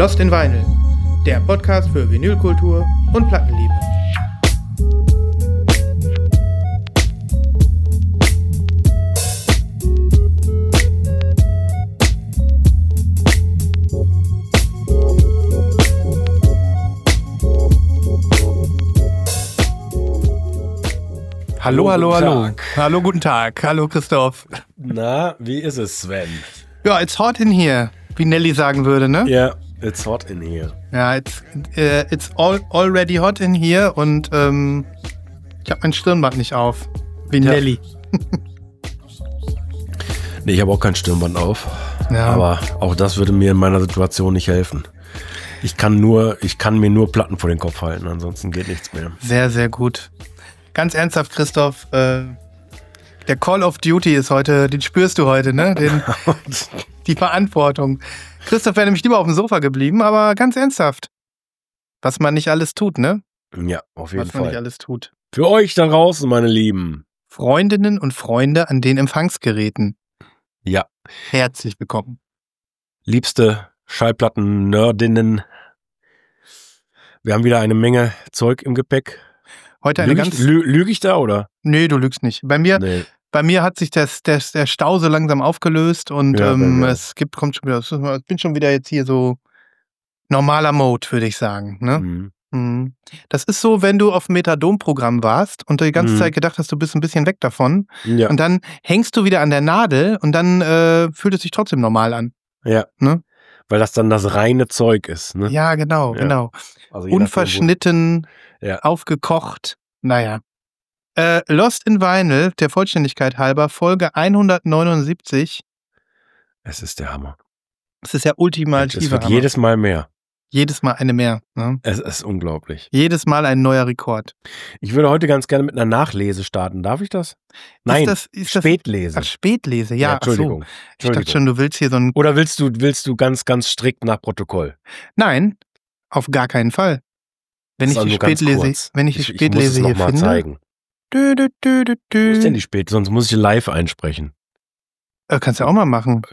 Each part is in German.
Lost in Vinyl, der Podcast für Vinylkultur und Plattenliebe. Hallo, hallo, hallo. Hallo, guten Tag. Hallo, Christoph. Na, wie ist es, Sven? Ja, it's hot in here, wie Nelly sagen würde, ne? Ja, it's hot in here. Ja, it's already hot in here und ich habe mein Stirnband nicht auf, wie Nelly. Nee, ich habe auch kein Stirnband auf, Ja. aber auch das würde mir in meiner Situation nicht helfen. Ich kann mir nur Platten vor den Kopf halten, ansonsten geht nichts mehr. Sehr, sehr gut. Ganz ernsthaft, Christoph, der Call of Duty ist heute, den spürst du heute, ne? Die Verantwortung. Christoph wäre nämlich lieber auf dem Sofa geblieben, aber ganz ernsthaft. Was man nicht alles tut, ne? Ja, auf jeden Was man nicht Fall. alles tut. Für euch da draußen, meine Lieben. Freundinnen und Freunde an den Empfangsgeräten. Ja, Herzlich willkommen. liebste Schallplatten-Nerdinnen. Wir haben wieder eine Menge Zeug im Gepäck. Heute eine ganz... Lüge ich da, oder? Nee, du lügst nicht. Bei mir hat sich der Stau so langsam aufgelöst und Ja, bei mir. ich bin schon wieder jetzt hier so normaler Mode, würde ich sagen. Ne? Mhm. Mhm. Das ist so, wenn du auf dem Methadon-Programm warst und die ganze Zeit gedacht hast, du bist ein bisschen weg davon Ja, und dann hängst du wieder an der Nadel und dann fühlt es sich trotzdem normal an. ja. Ne? Weil das dann das reine Zeug ist, ne? Ja, genau, Ja. genau. Also je nachdem, Unverschnitten, Ja. aufgekocht, naja. Lost in Vinyl, der Vollständigkeit halber, Folge 179. Es ist der Hammer. Das ist der ultimative Es wird Hammer. jedes Mal mehr. Jedes Mal eine mehr. Ne? Es ist unglaublich. Jedes Mal ein neuer Rekord. Ich würde heute ganz gerne mit einer Nachlese starten. Darf ich das? Nein, Ist das Spätlese. Ach, Spätlese, ja. Ach so. Entschuldigung. Ich dachte schon, du willst hier so ein... Oder willst du ganz, ganz strikt nach Protokoll? Nein, auf gar keinen Fall. Wenn Das ich ist die nur ganz Spätlese, kurz. wenn ich die Ich muss Spätlese es hier noch mal finde... zeigen. Wo Wo ist denn die Spät? Sonst muss ich live einsprechen. Kannst du auch mal machen.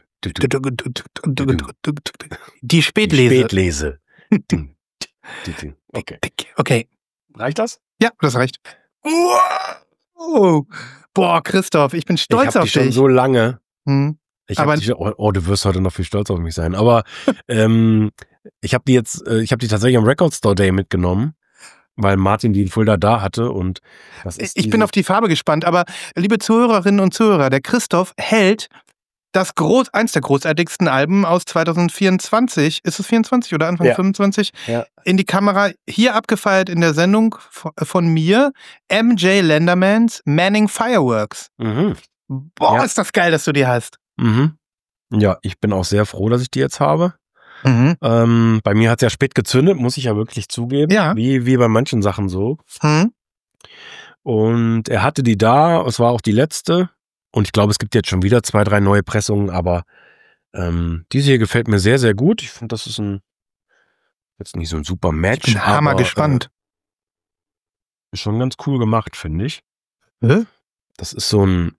Die Spätlese. Spätlese. Ding, ding, ding. Okay. Okay. Reicht das? Ja, das reicht. Wow. Boah, Christoph, ich bin stolz Ich habe auf die schon dich. so lange. Hm. Ich Aber- hab die, oh, du wirst heute noch viel stolz auf mich sein. Aber ich habe die tatsächlich am Record Store Day mitgenommen, weil Martin die in Fulda da hatte und das ist Ich bin auf die Farbe gespannt, aber liebe Zuhörerinnen und Zuhörer, der Christoph hält eins der großartigsten Alben aus 2024, ist es 24 oder Anfang Ja. 25, Ja. in die Kamera, hier abgefeiert in der Sendung von mir, MJ Lendermans Manning Fireworks. Mhm. Boah, Ja. ist das geil, dass du die hast. Mhm. Ja, ich bin auch sehr froh, dass ich die jetzt habe. Mhm. Bei mir hat es ja spät gezündet, muss ich ja wirklich zugeben. Ja. Wie bei manchen Sachen so. Hm? Und er hatte die da, es war auch die letzte. Und ich glaube, es gibt jetzt schon wieder 2, 3 neue Pressungen, aber diese hier gefällt mir sehr, sehr gut. Ich finde, das ist jetzt nicht so ein super Match. Ich bin hammer aber, gespannt. Ist schon ganz cool gemacht, finde ich. Hä? Das ist so ein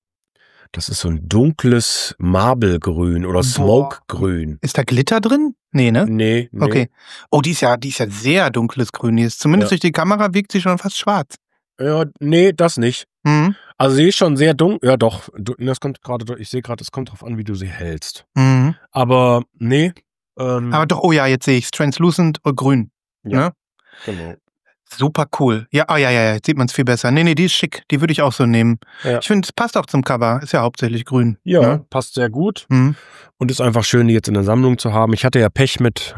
dunkles Marblegrün oder Boah. Smokegrün. Ist da Glitter drin? Nee, ne? Nee. Okay. Oh, die ist ja sehr dunkles Grün. Die ist zumindest Ja. durch die Kamera wirkt sie schon fast schwarz. Ja, nee, das nicht. Mhm. Also sie ist schon sehr dunkel. Ja, doch. Das kommt gerade. Ich sehe gerade, es kommt drauf an, wie du sie hältst. Mhm. Aber nee. Aber doch, oh ja, jetzt sehe ich's. Translucent grün. Ja. Ne? Genau. Super cool. Ja, ja, jetzt sieht man es viel besser. Nee, die ist schick. Die würde ich auch so nehmen. Ja. Ich finde, es passt auch zum Cover. Ist ja hauptsächlich grün. Ja, Ne? passt sehr gut Mhm. und ist einfach schön, die jetzt in der Sammlung zu haben. Ich hatte ja Pech mit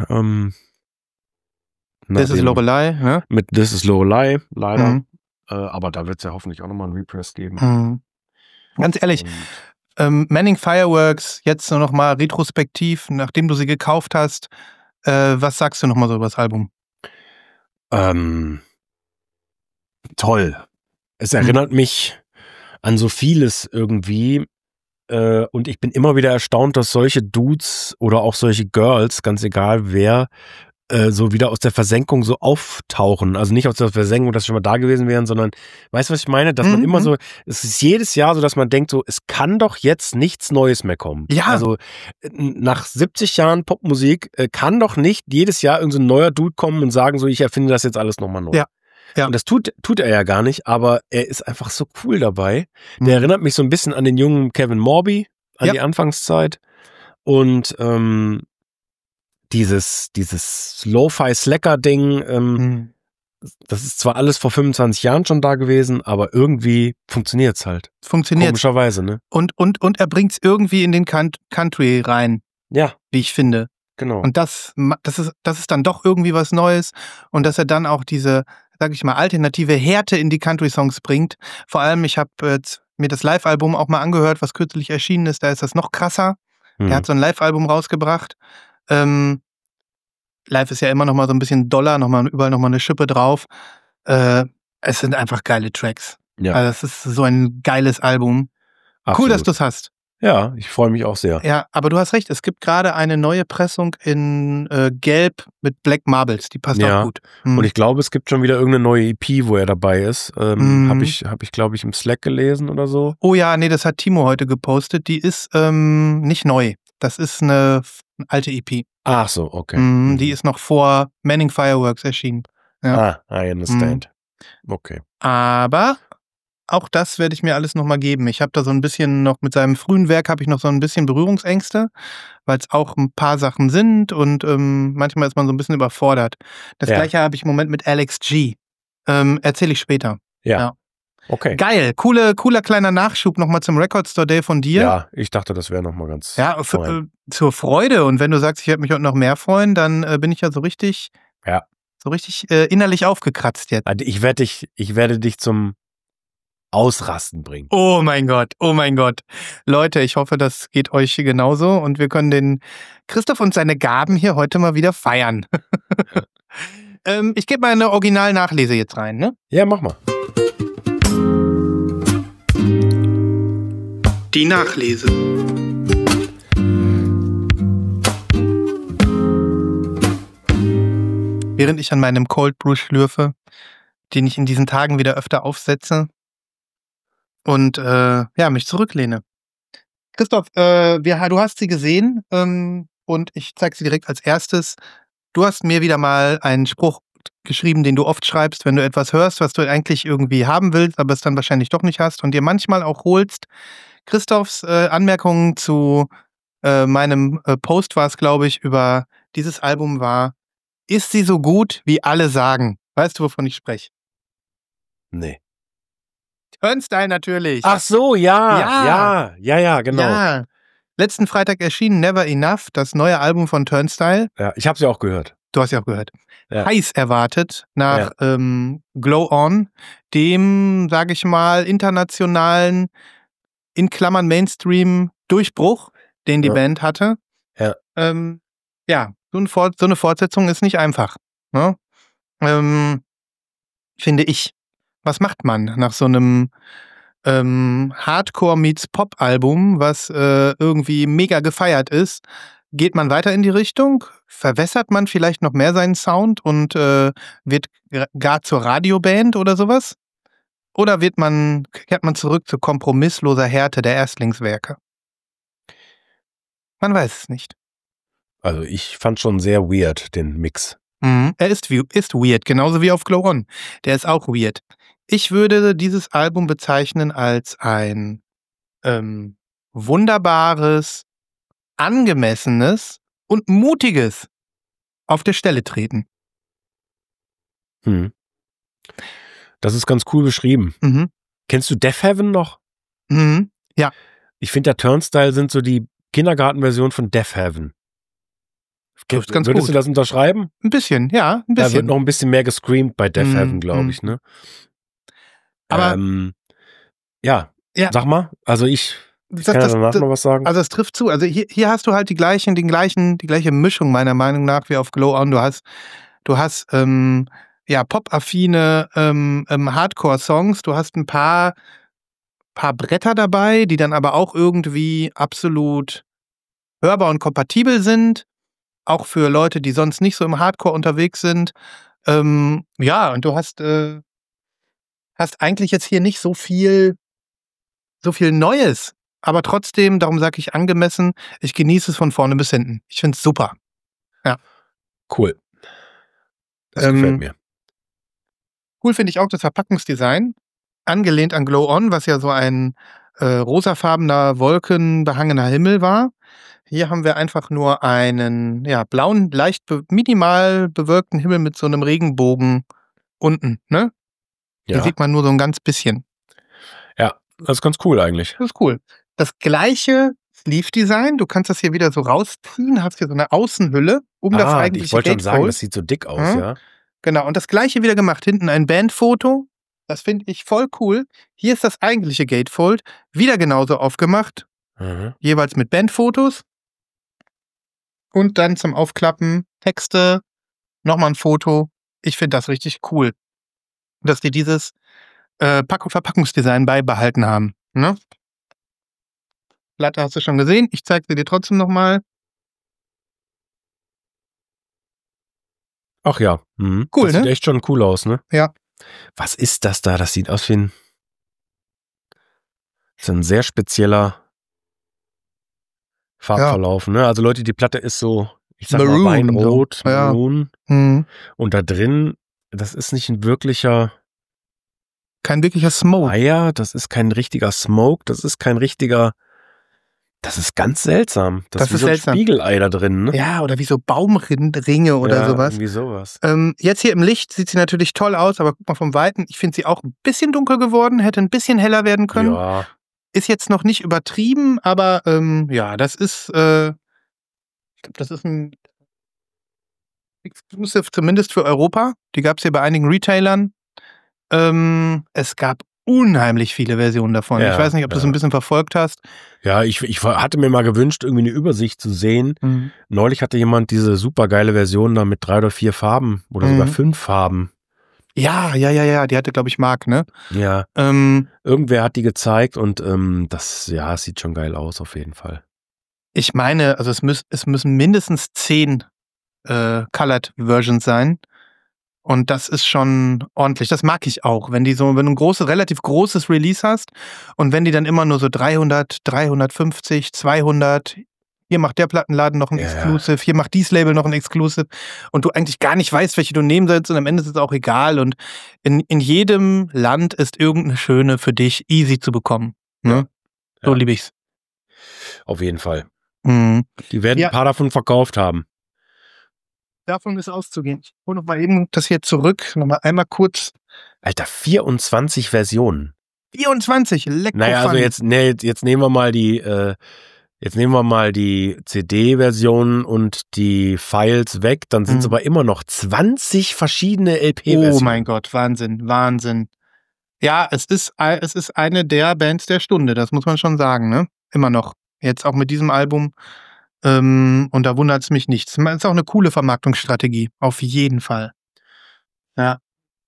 Das ist Lorelei. Ne? Mit This is Lorelei, leider. Mhm. Aber da wird es ja hoffentlich auch nochmal einen Repress geben. Mhm. Ganz ehrlich, Und Manning Fireworks, jetzt nur noch mal retrospektiv, nachdem du sie gekauft hast, was sagst du noch mal so über das Album? toll. Es erinnert mich an so vieles irgendwie. Und ich bin immer wieder erstaunt, dass solche Dudes oder auch solche Girls, ganz egal wer, so wieder aus der Versenkung so auftauchen. Also nicht aus der Versenkung, dass sie schon mal da gewesen wären, sondern, weißt du, was ich meine? Dass man immer so, es ist jedes Jahr so, dass man denkt so, es kann doch jetzt nichts Neues mehr kommen. Ja. Also nach 70 Jahren Popmusik kann doch nicht jedes Jahr irgendein so neuer Dude kommen und sagen so, ich erfinde das jetzt alles nochmal neu. Ja. Ja. Und das tut er ja gar nicht, aber er ist einfach so cool dabei. Der erinnert mich so ein bisschen an den jungen Kevin Morby, an die Anfangszeit. Und dieses Lo-Fi-Slacker-Ding, das ist zwar alles vor 25 Jahren schon da gewesen, aber irgendwie funktioniert's halt. Funktioniert. Komischerweise, ne? Und er bringt's irgendwie in den Country rein. Ja. Wie ich finde. Genau. Und das ist dann doch irgendwie was Neues. Und dass er dann auch diese, sag ich mal, alternative Härte in die Country-Songs bringt. Vor allem, ich habe mir das Live-Album auch mal angehört, was kürzlich erschienen ist. Da ist das noch krasser. Er hat so ein Live-Album rausgebracht. Live ist ja immer noch mal so ein bisschen doller, überall noch mal eine Schippe drauf. Es sind einfach geile Tracks. Ja. Also es ist so ein geiles Album. Absolut. Cool, dass du es hast. Ja, ich freue mich auch sehr. Ja, aber du hast recht, es gibt gerade eine neue Pressung in Gelb mit Black Marbles, die passt auch gut. Und ich glaube, es gibt schon wieder irgendeine neue EP, wo er dabei ist. Hab ich, glaube ich, im Slack gelesen oder so. Oh ja, nee, das hat Timo heute gepostet. Die ist nicht neu. Das ist eine alte EP. Ach so, okay. Die ist noch vor Manning Fireworks erschienen. Ja. I understand. Okay. Aber auch das werde ich mir alles nochmal geben. Ich habe da so ein bisschen noch, mit seinem frühen Werk habe ich noch so ein bisschen Berührungsängste, weil es auch ein paar Sachen sind und manchmal ist man so ein bisschen überfordert. Das Gleiche habe ich im Moment mit Alex G. Erzähle ich später. Ja. Okay. Geil. Cooler kleiner Nachschub nochmal zum Record Store Day von dir. Ja, ich dachte, das wäre nochmal ganz zur Freude. Und wenn du sagst, ich werde mich heute noch mehr freuen, dann bin ich ja so richtig innerlich aufgekratzt jetzt. Also ich werde dich zum Ausrasten bringen. Oh mein Gott. Leute, ich hoffe, das geht euch genauso und wir können den Christoph und seine Gaben hier heute mal wieder feiern. Ich gebe mal eine Original-Nachlese jetzt rein, ne? Ja, mach mal. Die Nachlese. Während ich an meinem Cold Brew schlürfe, den ich in diesen Tagen wieder öfter aufsetze und mich zurücklehne. Christoph, du hast sie gesehen und ich zeige sie direkt als erstes. Du hast mir wieder mal einen Spruch geschrieben, den du oft schreibst, wenn du etwas hörst, was du eigentlich irgendwie haben willst, aber es dann wahrscheinlich doch nicht hast und dir manchmal auch holst. Christophs Anmerkungen zu meinem Post war es, glaube ich, über dieses Album war: Ist sie so gut, wie alle sagen? Weißt du, wovon ich spreche? Nee. Turnstile natürlich. Ach so, ja, genau. Ja. Letzten Freitag erschien Never Enough, das neue Album von Turnstile. Ja, ich habe sie auch gehört. Du hast ja auch gehört. Ja. Heiß erwartet nach Glow On, dem, sage ich mal, internationalen, in Klammern Mainstream Durchbruch, den die Band hatte. Ja. So eine Fortsetzung ist nicht einfach. Ne? Finde ich. Was macht man nach so einem Hardcore-Meets-Pop-Album, was irgendwie mega gefeiert ist? Geht man weiter in die Richtung? Verwässert man vielleicht noch mehr seinen Sound und wird gar zur Radioband oder sowas? Oder kehrt man zurück zu kompromissloser Härte der Erstlingswerke? Man weiß es nicht. Also ich fand schon sehr weird, den Mix. Er ist weird, genauso wie auf Glow On. Der ist auch weird. Ich würde dieses Album bezeichnen als ein wunderbares, angemessenes und mutiges auf der Stelle treten. Das ist ganz cool beschrieben. Kennst du Death Heaven noch? Ja. Ich finde, der Turnstile sind so die Kindergartenversion von Death Heaven. Würdest du das unterschreiben? Ein bisschen, ja, ein bisschen. Da wird noch ein bisschen mehr gescreamt bei Death Heaven, glaube ich, ne? Aber sag mal. Also ich kann ja danach noch was sagen. Also es trifft zu. Also hier hast du halt die gleiche Mischung meiner Meinung nach wie auf Glow On. Du hast pop-affine Hardcore-Songs. Du hast ein paar Bretter dabei, die dann aber auch irgendwie absolut hörbar und kompatibel sind. auch für Leute, die sonst nicht so im Hardcore unterwegs sind. Ja, und du hast eigentlich jetzt hier nicht so viel Neues. Aber trotzdem, darum sage ich angemessen, ich genieße es von vorne bis hinten. Ich finde es super. Cool. Das gefällt mir. Cool finde ich auch das Verpackungsdesign. Angelehnt an Glow On, was ja so ein rosafarbener, wolkenbehangener Himmel war. Hier haben wir einfach nur einen blauen, leicht minimal bewölkten Himmel mit so einem Regenbogen unten. Ne? Hier sieht man nur so ein ganz bisschen. Ja, das ist ganz cool eigentlich. Das ist cool. Das gleiche Sleeve-Design. Du kannst das hier wieder so rausziehen, hast hier so eine Außenhülle um das eigentliche ich wollte schon sagen, Gatefold. das sieht so dick aus, ja. Genau, und das gleiche wieder gemacht. Hinten ein Bandfoto. Das finde ich voll cool. Hier ist das eigentliche Gatefold. Wieder genauso aufgemacht. Jeweils mit Bandfotos. Und dann zum Aufklappen Texte. Nochmal ein Foto. Ich finde das richtig cool, dass die dieses Verpackungsdesign beibehalten haben. Ne? Platte hast du schon gesehen. Ich zeige sie dir trotzdem nochmal. Ach ja. Mhm. Cool, das sieht echt schon cool aus, ne? Ja. Was ist das da? Das sieht aus wie ein... Das ist ein sehr spezieller Farbverlauf, ne? Also Leute, die Platte ist so, ich sag Maroon, mal Weinrot, so. Maroon. Mhm. Und da drin, das ist nicht ein wirklicher... Kein wirklicher Smoke. Fire, das ist kein richtiger Smoke, das ist kein richtiger... Das ist ganz seltsam. Das ist wie so ein seltsam. Spiegelei da drin, ne? Ja, oder wie so Baumringe oder sowas. Irgendwie sowas. Jetzt hier im Licht sieht sie natürlich toll aus, aber guck mal vom Weiten, ich finde sie auch ein bisschen dunkel geworden, hätte ein bisschen heller werden können. Ja. Ist jetzt noch nicht übertrieben, aber das ist, ich glaube, das ist ein Exclusive zumindest für Europa. Die gab es hier bei einigen Retailern. Es gab unheimlich viele Versionen davon. Ja, ich weiß nicht, ob du es ein bisschen verfolgt hast. Ja, ich hatte mir mal gewünscht, irgendwie eine Übersicht zu sehen. Neulich hatte jemand diese super geile Version da mit 3 oder 4 Farben oder sogar 5 Farben. Ja, die hatte, glaube ich, Marc, ne? Ja. Irgendwer hat die gezeigt und das sieht schon geil aus, auf jeden Fall. Ich meine, also es müssen mindestens 10 Colored Versions sein. Und das ist schon ordentlich. Das mag ich auch, wenn du ein relativ großes Release hast und wenn die dann immer nur so 300, 350, 200, hier macht der Plattenladen noch ein Exclusive, hier macht dies Label noch ein Exclusive und du eigentlich gar nicht weißt, welche du nehmen sollst und am Ende ist es auch egal und in jedem Land ist irgendeine schöne für dich easy zu bekommen. Ne? So liebe ich's. Auf jeden Fall. Mhm. Die werden ein paar davon verkauft haben. Davon ist auszugehen. Ich hole noch mal eben das hier zurück. Nochmal einmal kurz. Alter, 24 Versionen. 24, lecker. Naja, also jetzt nehmen wir mal die CD-Version und die Files weg, dann sind es aber immer noch 20 verschiedene LP-Versionen. Oh mein Gott, Wahnsinn. Ja, es ist eine der Bands der Stunde, das muss man schon sagen, ne? Immer noch. Jetzt auch mit diesem Album. Und da wundert es mich nicht. Es ist auch eine coole Vermarktungsstrategie. Auf jeden Fall. Ja.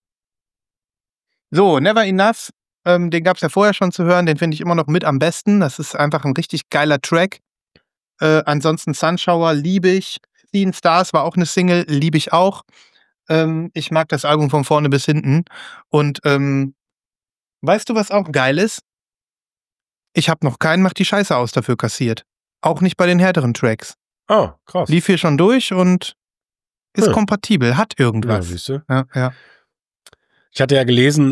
So, Never Enough. Den gab es ja vorher schon zu hören. Den finde ich immer noch mit am besten. Das ist einfach ein richtig geiler Track. Ansonsten Sunshower liebe ich. Seeing Stars war auch eine Single. Liebe ich auch. Ich mag das Album von vorne bis hinten. Und weißt du, was auch geil ist? Ich habe noch keinen Mach die Scheiße aus dafür kassiert. Auch nicht bei den härteren Tracks. Oh, krass. Lief hier schon durch und ist kompatibel, hat irgendwas. Ja, siehst du? Ja. Ich hatte ja gelesen,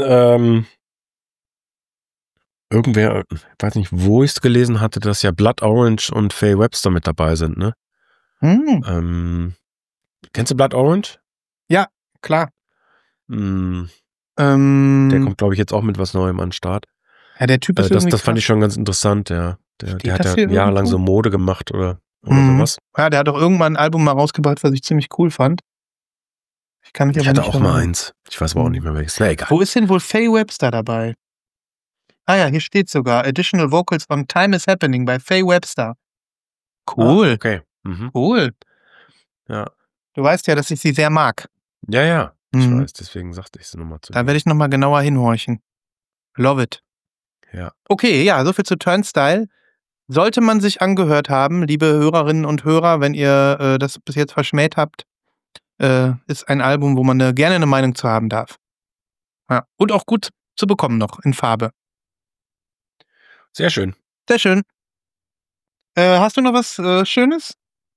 irgendwer, ich weiß nicht, wo ich es gelesen hatte, dass ja Blood Orange und Faye Webster mit dabei sind, ne? Kennst du Blood Orange? Ja, klar. Der kommt, glaube ich, jetzt auch mit was Neuem an den Start. Ja, der Typ ist das fand ich schon ganz interessant, ja. Der hat ja jahrelang irgendwo? so Mode gemacht oder sowas. Ja, der hat auch irgendwann ein Album mal rausgebracht, was ich ziemlich cool fand. Ich hatte auch mal eins. Ich weiß aber auch nicht mehr welches. Na egal. Wo ist denn wohl Faye Webster dabei? Ah ja, hier steht sogar Additional Vocals on Time is Happening bei Faye Webster. Cool. Okay. Cool. Ja. Du weißt ja, dass ich sie sehr mag. Ja. Ich weiß, deswegen sagte ich es nochmal zu dir. Da werde ich nochmal genauer hinhorchen. Love it. Ja. Okay, ja, soviel zu Turnstile. Sollte man sich angehört haben, liebe Hörerinnen und Hörer, wenn ihr das bis jetzt verschmäht habt, ist ein Album, wo man gerne eine Meinung zu haben darf. Ja. Und auch gut zu bekommen noch in Farbe. Sehr schön. Sehr schön. Hast du noch was Schönes?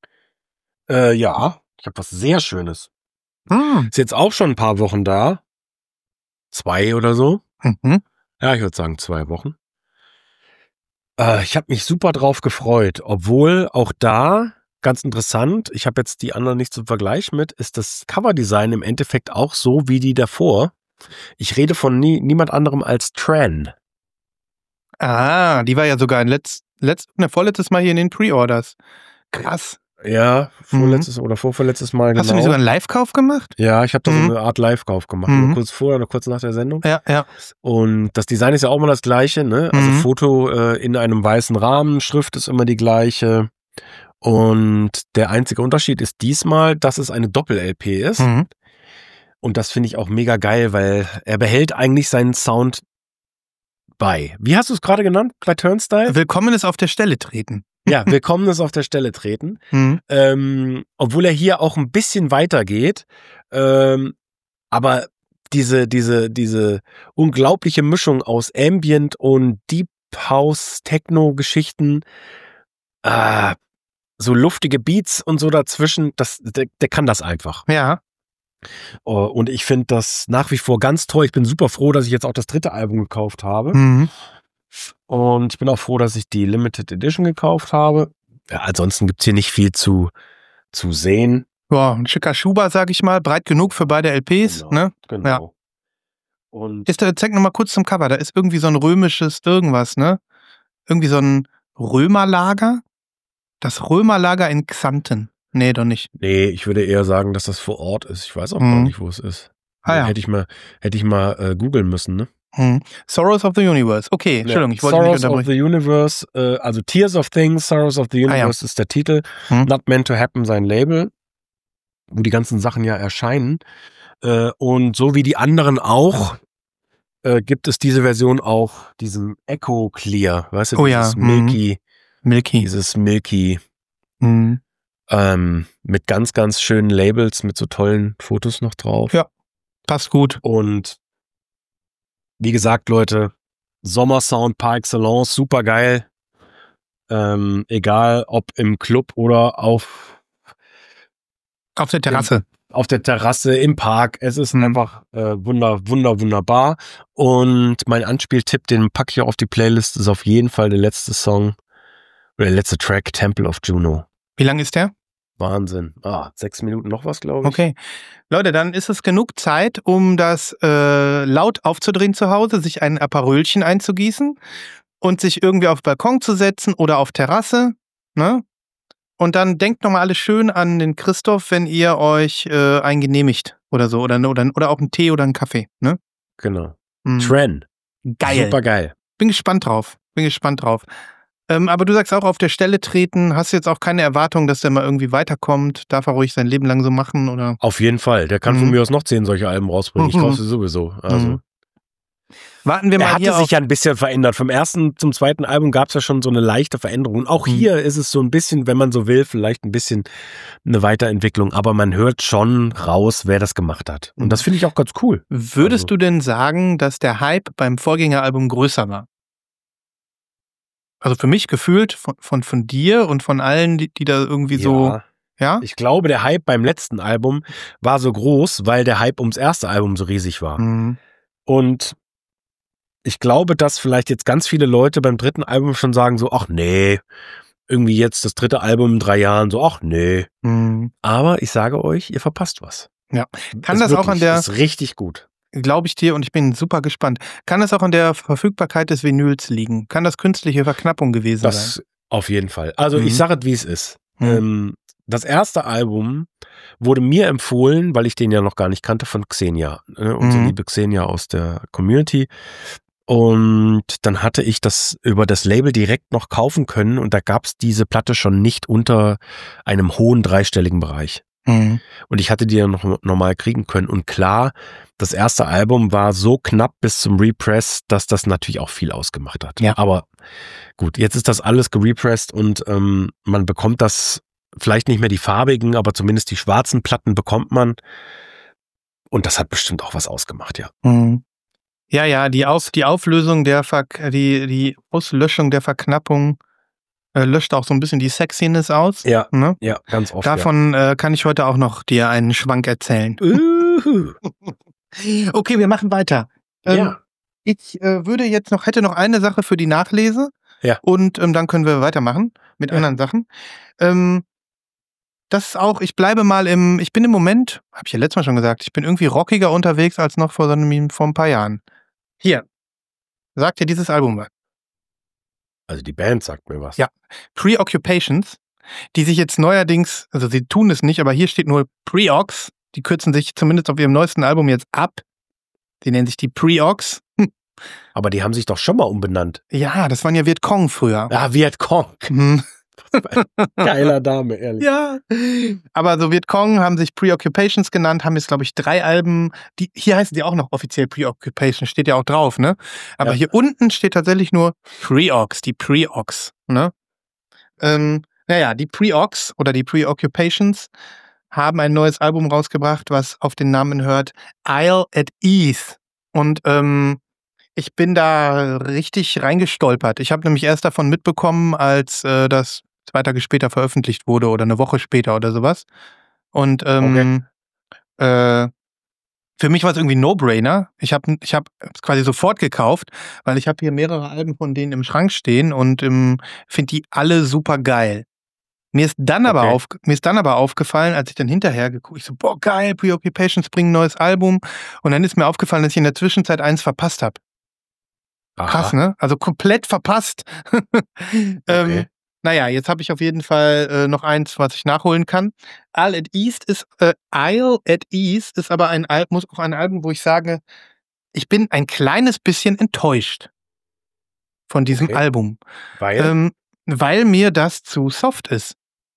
Ja, ich habe was sehr Schönes. Ist jetzt auch schon ein paar Wochen da. 2 oder so. Mhm. Ja, ich würde sagen 2 Wochen. Ich habe mich super drauf gefreut, obwohl auch da, ganz interessant, ich habe jetzt die anderen nicht zum Vergleich mit, ist das Coverdesign im Endeffekt auch so wie die davor. Ich rede von niemand anderem als Tran. Ah, die war ja sogar vorletztes Mal hier in den Pre-Orders. Krass. Ja, vorletztes oder vorverletztes Mal, genau. Hast du nicht sogar einen Live-Kauf gemacht? Ja, ich habe da so eine Art Live-Kauf gemacht. Nur kurz vorher oder kurz nach der Sendung. Ja. Und das Design ist ja auch immer das gleiche, ne? Also Foto in einem weißen Rahmen, Schrift ist immer die gleiche. Und der einzige Unterschied ist diesmal, dass es eine Doppel-LP ist. Und das finde ich auch mega geil, weil er behält eigentlich seinen Sound bei. Wie hast du es gerade genannt? Bei Turnstile? Willkommenes auf der Stelle treten. Ja, Willkommenes auf der Stelle treten. Obwohl er hier auch ein bisschen weiter geht. Aber diese unglaubliche Mischung aus Ambient und Deep House, Techno-Geschichten, so luftige Beats und so dazwischen, der kann das einfach. Ja. Und ich finde das nach wie vor ganz toll. Ich bin super froh, dass ich jetzt auch das 3. Album gekauft habe. Und ich bin auch froh, dass ich die Limited Edition gekauft habe. Ja, ansonsten gibt's hier nicht viel zu sehen. Ja, ein schicker Schuber, sag ich mal. Breit genug für beide LPs. Genau, ne? Genau. Ja. Und Zeig noch mal kurz zum Cover. Da ist irgendwie so ein römisches irgendwas, ne? Irgendwie so ein Römerlager. Das Römerlager in Xanten. Nee, doch nicht. Nee, ich würde eher sagen, dass das vor Ort ist. Ich weiß auch gar nicht, wo es ist. Ja. Hätte ich mal googeln müssen, ne? Sorrows of the Universe. Okay, Entschuldigung, ich wollte dich nicht unterbrechen. Sorrows of the Universe, also Tears of Things, Sorrows of the Universe ist der Titel. Not Meant to Happen sein Label, wo die ganzen Sachen ja erscheinen. Und so wie die anderen auch, gibt es diese Version auch, diesem Echo Clear, weißt du, dieses Milky. Dieses Milky. Mit ganz, ganz schönen Labels, mit so tollen Fotos noch drauf. Ja, passt gut. Und wie gesagt, Leute, Sommersound par excellence, super geil. Egal, ob im Club oder auf der Terrasse. Auf der Terrasse, im Park. Es ist einfach wunderbar. Und mein Anspieltipp, den packe ich auch auf die Playlist, ist auf jeden Fall der letzte Song oder der letzte Track, Temple of Juno. Wie lang ist der? Wahnsinn. 6 Minuten noch was, glaube ich. Okay. Leute, dann ist es genug Zeit, um das laut aufzudrehen zu Hause, sich ein Aperölchen einzugießen und sich irgendwie auf Balkon zu setzen oder auf Terrasse, ne? Und dann denkt nochmal alles schön an den Christoph, wenn ihr euch einen genehmigt oder so. Oder auch einen Tee oder einen Kaffee, ne? Genau. Tran. Geil. Super geil. Bin gespannt drauf. Aber du sagst auch, auf der Stelle treten, hast du jetzt auch keine Erwartung, dass der mal irgendwie weiterkommt? Darf er ruhig sein Leben lang so machen, oder? Auf jeden Fall. Der kann von mir aus noch 10 solche Alben rausbringen. Ich kaufe sie sowieso. Also. Warten wir mal hier. Er hatte sich ja ein bisschen verändert. Vom ersten zum zweiten Album gab es ja schon so eine leichte Veränderung. Und auch hier ist es so ein bisschen, wenn man so will, vielleicht ein bisschen eine Weiterentwicklung. Aber man hört schon raus, wer das gemacht hat. Und das finde ich auch ganz cool. Würdest du denn sagen, dass der Hype beim Vorgängeralbum größer war? Also für mich gefühlt von dir und von allen, die da irgendwie so. Ja? Ich glaube, der Hype beim letzten Album war so groß, weil der Hype ums erste Album so riesig war. Und ich glaube, dass vielleicht jetzt ganz viele Leute beim 3. Album schon sagen so, ach nee, irgendwie jetzt das 3. Album in 3 Jahren, so, ach nee. Aber ich sage euch, ihr verpasst was. Ja. Das ist richtig gut. Glaube ich dir, und ich bin super gespannt. Kann das auch an der Verfügbarkeit des Vinyls liegen? Kann das künstliche Verknappung gewesen sein? Das auf jeden Fall. Also ich sage es, wie es ist. Das erste Album wurde mir empfohlen, weil ich den ja noch gar nicht kannte, von Xenia. Unsere liebe Xenia aus der Community. Und dann hatte ich das über das Label direkt noch kaufen können und da gab es diese Platte schon nicht unter einem hohen dreistelligen Bereich. Mhm. Und ich hatte die ja noch normal kriegen können. Und klar, das erste Album war so knapp bis zum Repress, dass das natürlich auch viel ausgemacht hat. Ja. Aber gut, jetzt ist das alles gerepressed und man bekommt das, vielleicht nicht mehr die farbigen, aber zumindest die schwarzen Platten bekommt man. Und das hat bestimmt auch was ausgemacht, ja. Mhm. Ja, die Auflösung die Auslöschung der Verknappung löscht auch so ein bisschen die Sexiness aus. Ja, Ne? ja, ganz oft. Davon kann ich heute auch noch dir einen Schwank erzählen. Okay, wir machen weiter. Ja. Ich hätte noch eine Sache für die Nachlese. Ja. Und dann können wir weitermachen mit anderen Sachen. Das ist auch, ich bin im Moment, habe ich ja letztes Mal schon gesagt, ich bin irgendwie rockiger unterwegs als noch vor ein paar Jahren. Hier. Sagt dir dieses Album was? Also die Band sagt mir was. Ja. Preoccupations, die sich jetzt neuerdings, also sie tun es nicht, aber hier steht nur Preox. Die kürzen sich zumindest auf ihrem neuesten Album jetzt ab. Die nennen sich die Preox. Aber die haben sich doch schon mal umbenannt. Ja, das waren ja Vietcong früher. Ja, Vietcong. Mhm. Geiler Dame, ehrlich. Ja. Aber so Vietcong haben sich Preoccupations genannt, haben jetzt, glaube ich, 3 Alben. Hier heißen die auch noch offiziell Preoccupations, steht ja auch drauf, ne? Aber hier unten steht tatsächlich nur Preox, die Preox, ne? Die Preox oder die Preoccupations haben ein neues Album rausgebracht, was auf den Namen hört Isle at Ease. Und ich bin da richtig reingestolpert. Ich habe nämlich erst davon mitbekommen, als das 2 Tage später veröffentlicht wurde oder eine Woche später oder sowas. Und für mich war es irgendwie ein No-Brainer. Ich hab es quasi sofort gekauft, weil ich habe hier mehrere Alben von denen im Schrank stehen und finde die alle super geil. Mir ist dann aber aufgefallen, als ich dann hinterher geguckt, ich so, boah, geil, Preoccupations bringen ein neues Album. Und dann ist mir aufgefallen, dass ich in der Zwischenzeit eins verpasst habe. Krass, ne? Also komplett verpasst. Okay. Jetzt habe ich auf jeden Fall noch eins, was ich nachholen kann. Isle at Ease ist aber ein Album, wo ich sage, ich bin ein kleines bisschen enttäuscht von diesem Album. Weil mir das zu soft ist.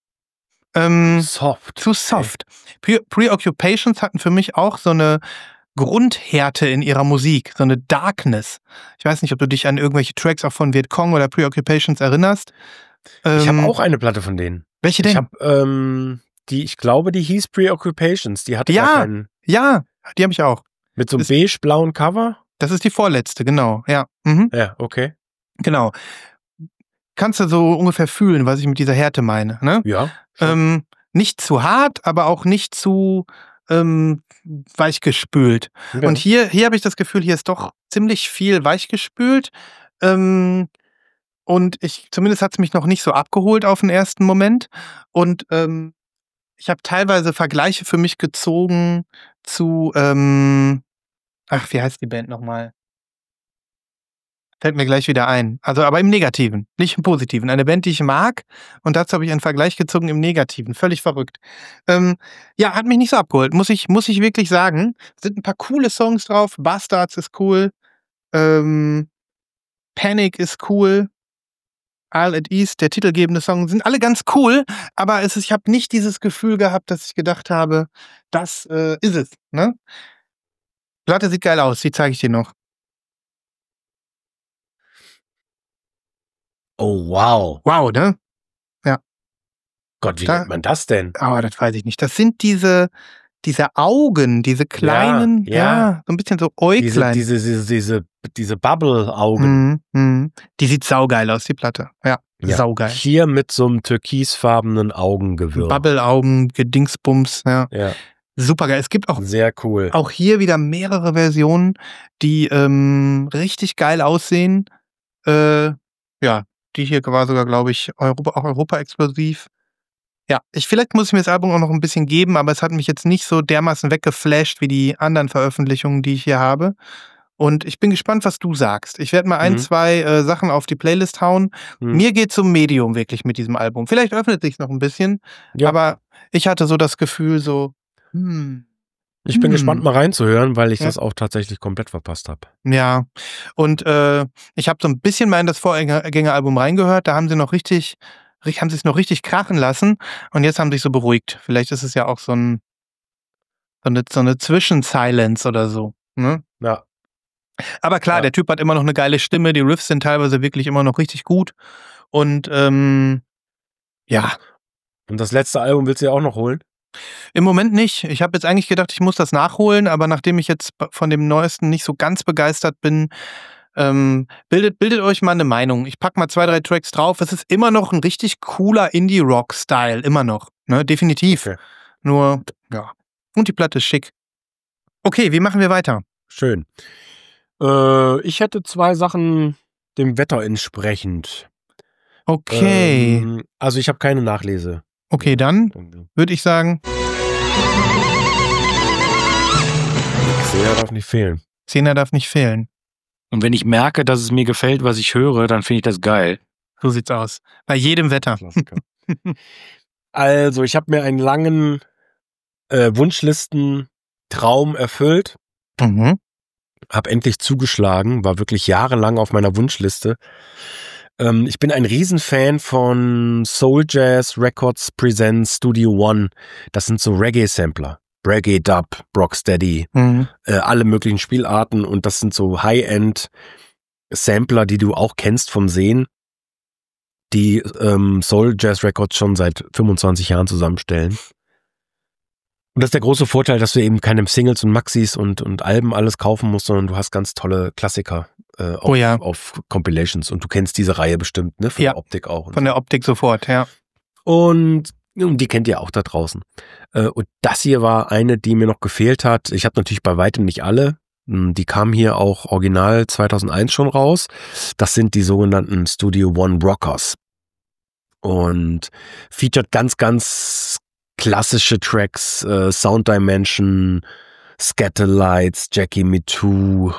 Zu soft. Preoccupations hatten für mich auch so eine Grundhärte in ihrer Musik, so eine Darkness. Ich weiß nicht, ob du dich an irgendwelche Tracks auch von Vietcong oder Preoccupations erinnerst. Ich habe auch eine Platte von denen. Welche denn? Ich habe ich glaube, die hieß Preoccupations. Die hatte keinen. Ja, die habe ich auch. Mit so einem beige-blauen Cover? Das ist die vorletzte, genau. Ja. Mhm. Ja, okay. Genau. Kannst du so ungefähr fühlen, was ich mit dieser Härte meine, ne? Ja. Nicht zu hart, aber auch nicht zu weichgespült. Ja. Und hier habe ich das Gefühl, hier ist doch ziemlich viel weichgespült. Und zumindest hat es mich noch nicht so abgeholt auf den ersten Moment. Und ich habe teilweise Vergleiche für mich gezogen zu, wie heißt die Band nochmal? Fällt mir gleich wieder ein. Also, aber im Negativen, nicht im Positiven. Eine Band, die ich mag, und dazu habe ich einen Vergleich gezogen im Negativen. Völlig verrückt. Hat mich nicht so abgeholt, muss ich wirklich sagen. Sind ein paar coole Songs drauf. Bastards ist cool. Panic ist cool. Isle at Ease, der titelgebende Song, sind alle ganz cool, aber ich habe nicht dieses Gefühl gehabt, dass ich gedacht habe, das ist es. Ne? Platte sieht geil aus, die zeige ich dir noch. Oh, wow. Wow, ne? Ja. Gott, wie nennt man das denn? Aber das weiß ich nicht. Das sind diese Augen, diese kleinen, so ein bisschen so Äuglein. Diese Bubble-Augen. Die sieht saugeil aus, die Platte. Ja, saugeil. Hier mit so einem türkisfarbenen Augengewirr. Bubble-Augen, Gedingsbums, ja. Super geil. Es gibt auch sehr cool. Auch hier wieder mehrere Versionen, die richtig geil aussehen. Die hier war sogar, glaube ich, Europa-exklusiv. Ja, vielleicht muss ich mir das Album auch noch ein bisschen geben, aber es hat mich jetzt nicht so dermaßen weggeflasht wie die anderen Veröffentlichungen, die ich hier habe. Und ich bin gespannt, was du sagst. Ich werde mal 2 Sachen auf die Playlist hauen. Mir geht's um Medium wirklich mit diesem Album. Vielleicht öffnet sich's noch ein bisschen, aber ich hatte so das Gefühl so, Ich bin gespannt, mal reinzuhören, weil ich das auch tatsächlich komplett verpasst habe. Ja, und ich habe so ein bisschen mal in das Vorgängeralbum reingehört. Da haben sie noch richtig haben sie es noch richtig krachen lassen und jetzt haben sie sich so beruhigt. Vielleicht ist es ja auch so eine Zwischen-Silence oder so. Ne? Ja. Aber klar, der Typ hat immer noch eine geile Stimme, die Riffs sind teilweise wirklich immer noch richtig gut und ja. Und das letzte Album willst du ja auch noch holen? Im Moment nicht. Ich habe jetzt eigentlich gedacht, ich muss das nachholen, aber nachdem ich jetzt von dem Neuesten nicht so ganz begeistert bin, bildet euch mal eine Meinung. Ich pack mal 2, 3 Tracks drauf. Es ist immer noch ein richtig cooler Indie-Rock-Style, immer noch. Ne? Definitiv. Okay. Nur, ja. Und die Platte ist schick. Okay, wie machen wir weiter? Schön. Ich hätte 2 Sachen dem Wetter entsprechend. Okay. Also ich habe keine Nachlese. Okay, dann würde ich sagen, Xena darf nicht fehlen. Xena darf nicht fehlen. Und wenn ich merke, dass es mir gefällt, was ich höre, dann finde ich das geil. So sieht's aus. Bei jedem Wetter. Klassiker. Also, ich habe mir einen langen Wunschlisten-Traum erfüllt. Mhm. Hab endlich zugeschlagen, war wirklich jahrelang auf meiner Wunschliste. Ich bin ein Riesenfan von Soul Jazz Records Presents Studio One. Das sind so Reggae-Sampler. Reggae, Dub, Rocksteady, alle möglichen Spielarten und das sind so High-End-Sampler, die du auch kennst vom Sehen, die Soul Jazz Records schon seit 25 Jahren zusammenstellen. Und das ist der große Vorteil, dass du eben keine Singles und Maxis und Alben alles kaufen musst, sondern du hast ganz tolle Klassiker auf Compilations und du kennst diese Reihe bestimmt, ne? Von der Optik auch. Von der Optik sofort, ja. Und die kennt ihr auch da draußen. Und das hier war eine, die mir noch gefehlt hat. Ich habe natürlich bei weitem nicht alle. Die kamen hier auch original 2001 schon raus. Das sind die sogenannten Studio One Rockers. Und featured ganz, ganz klassische Tracks, Sound Dimension, Scatterlights, Jackie Me Too,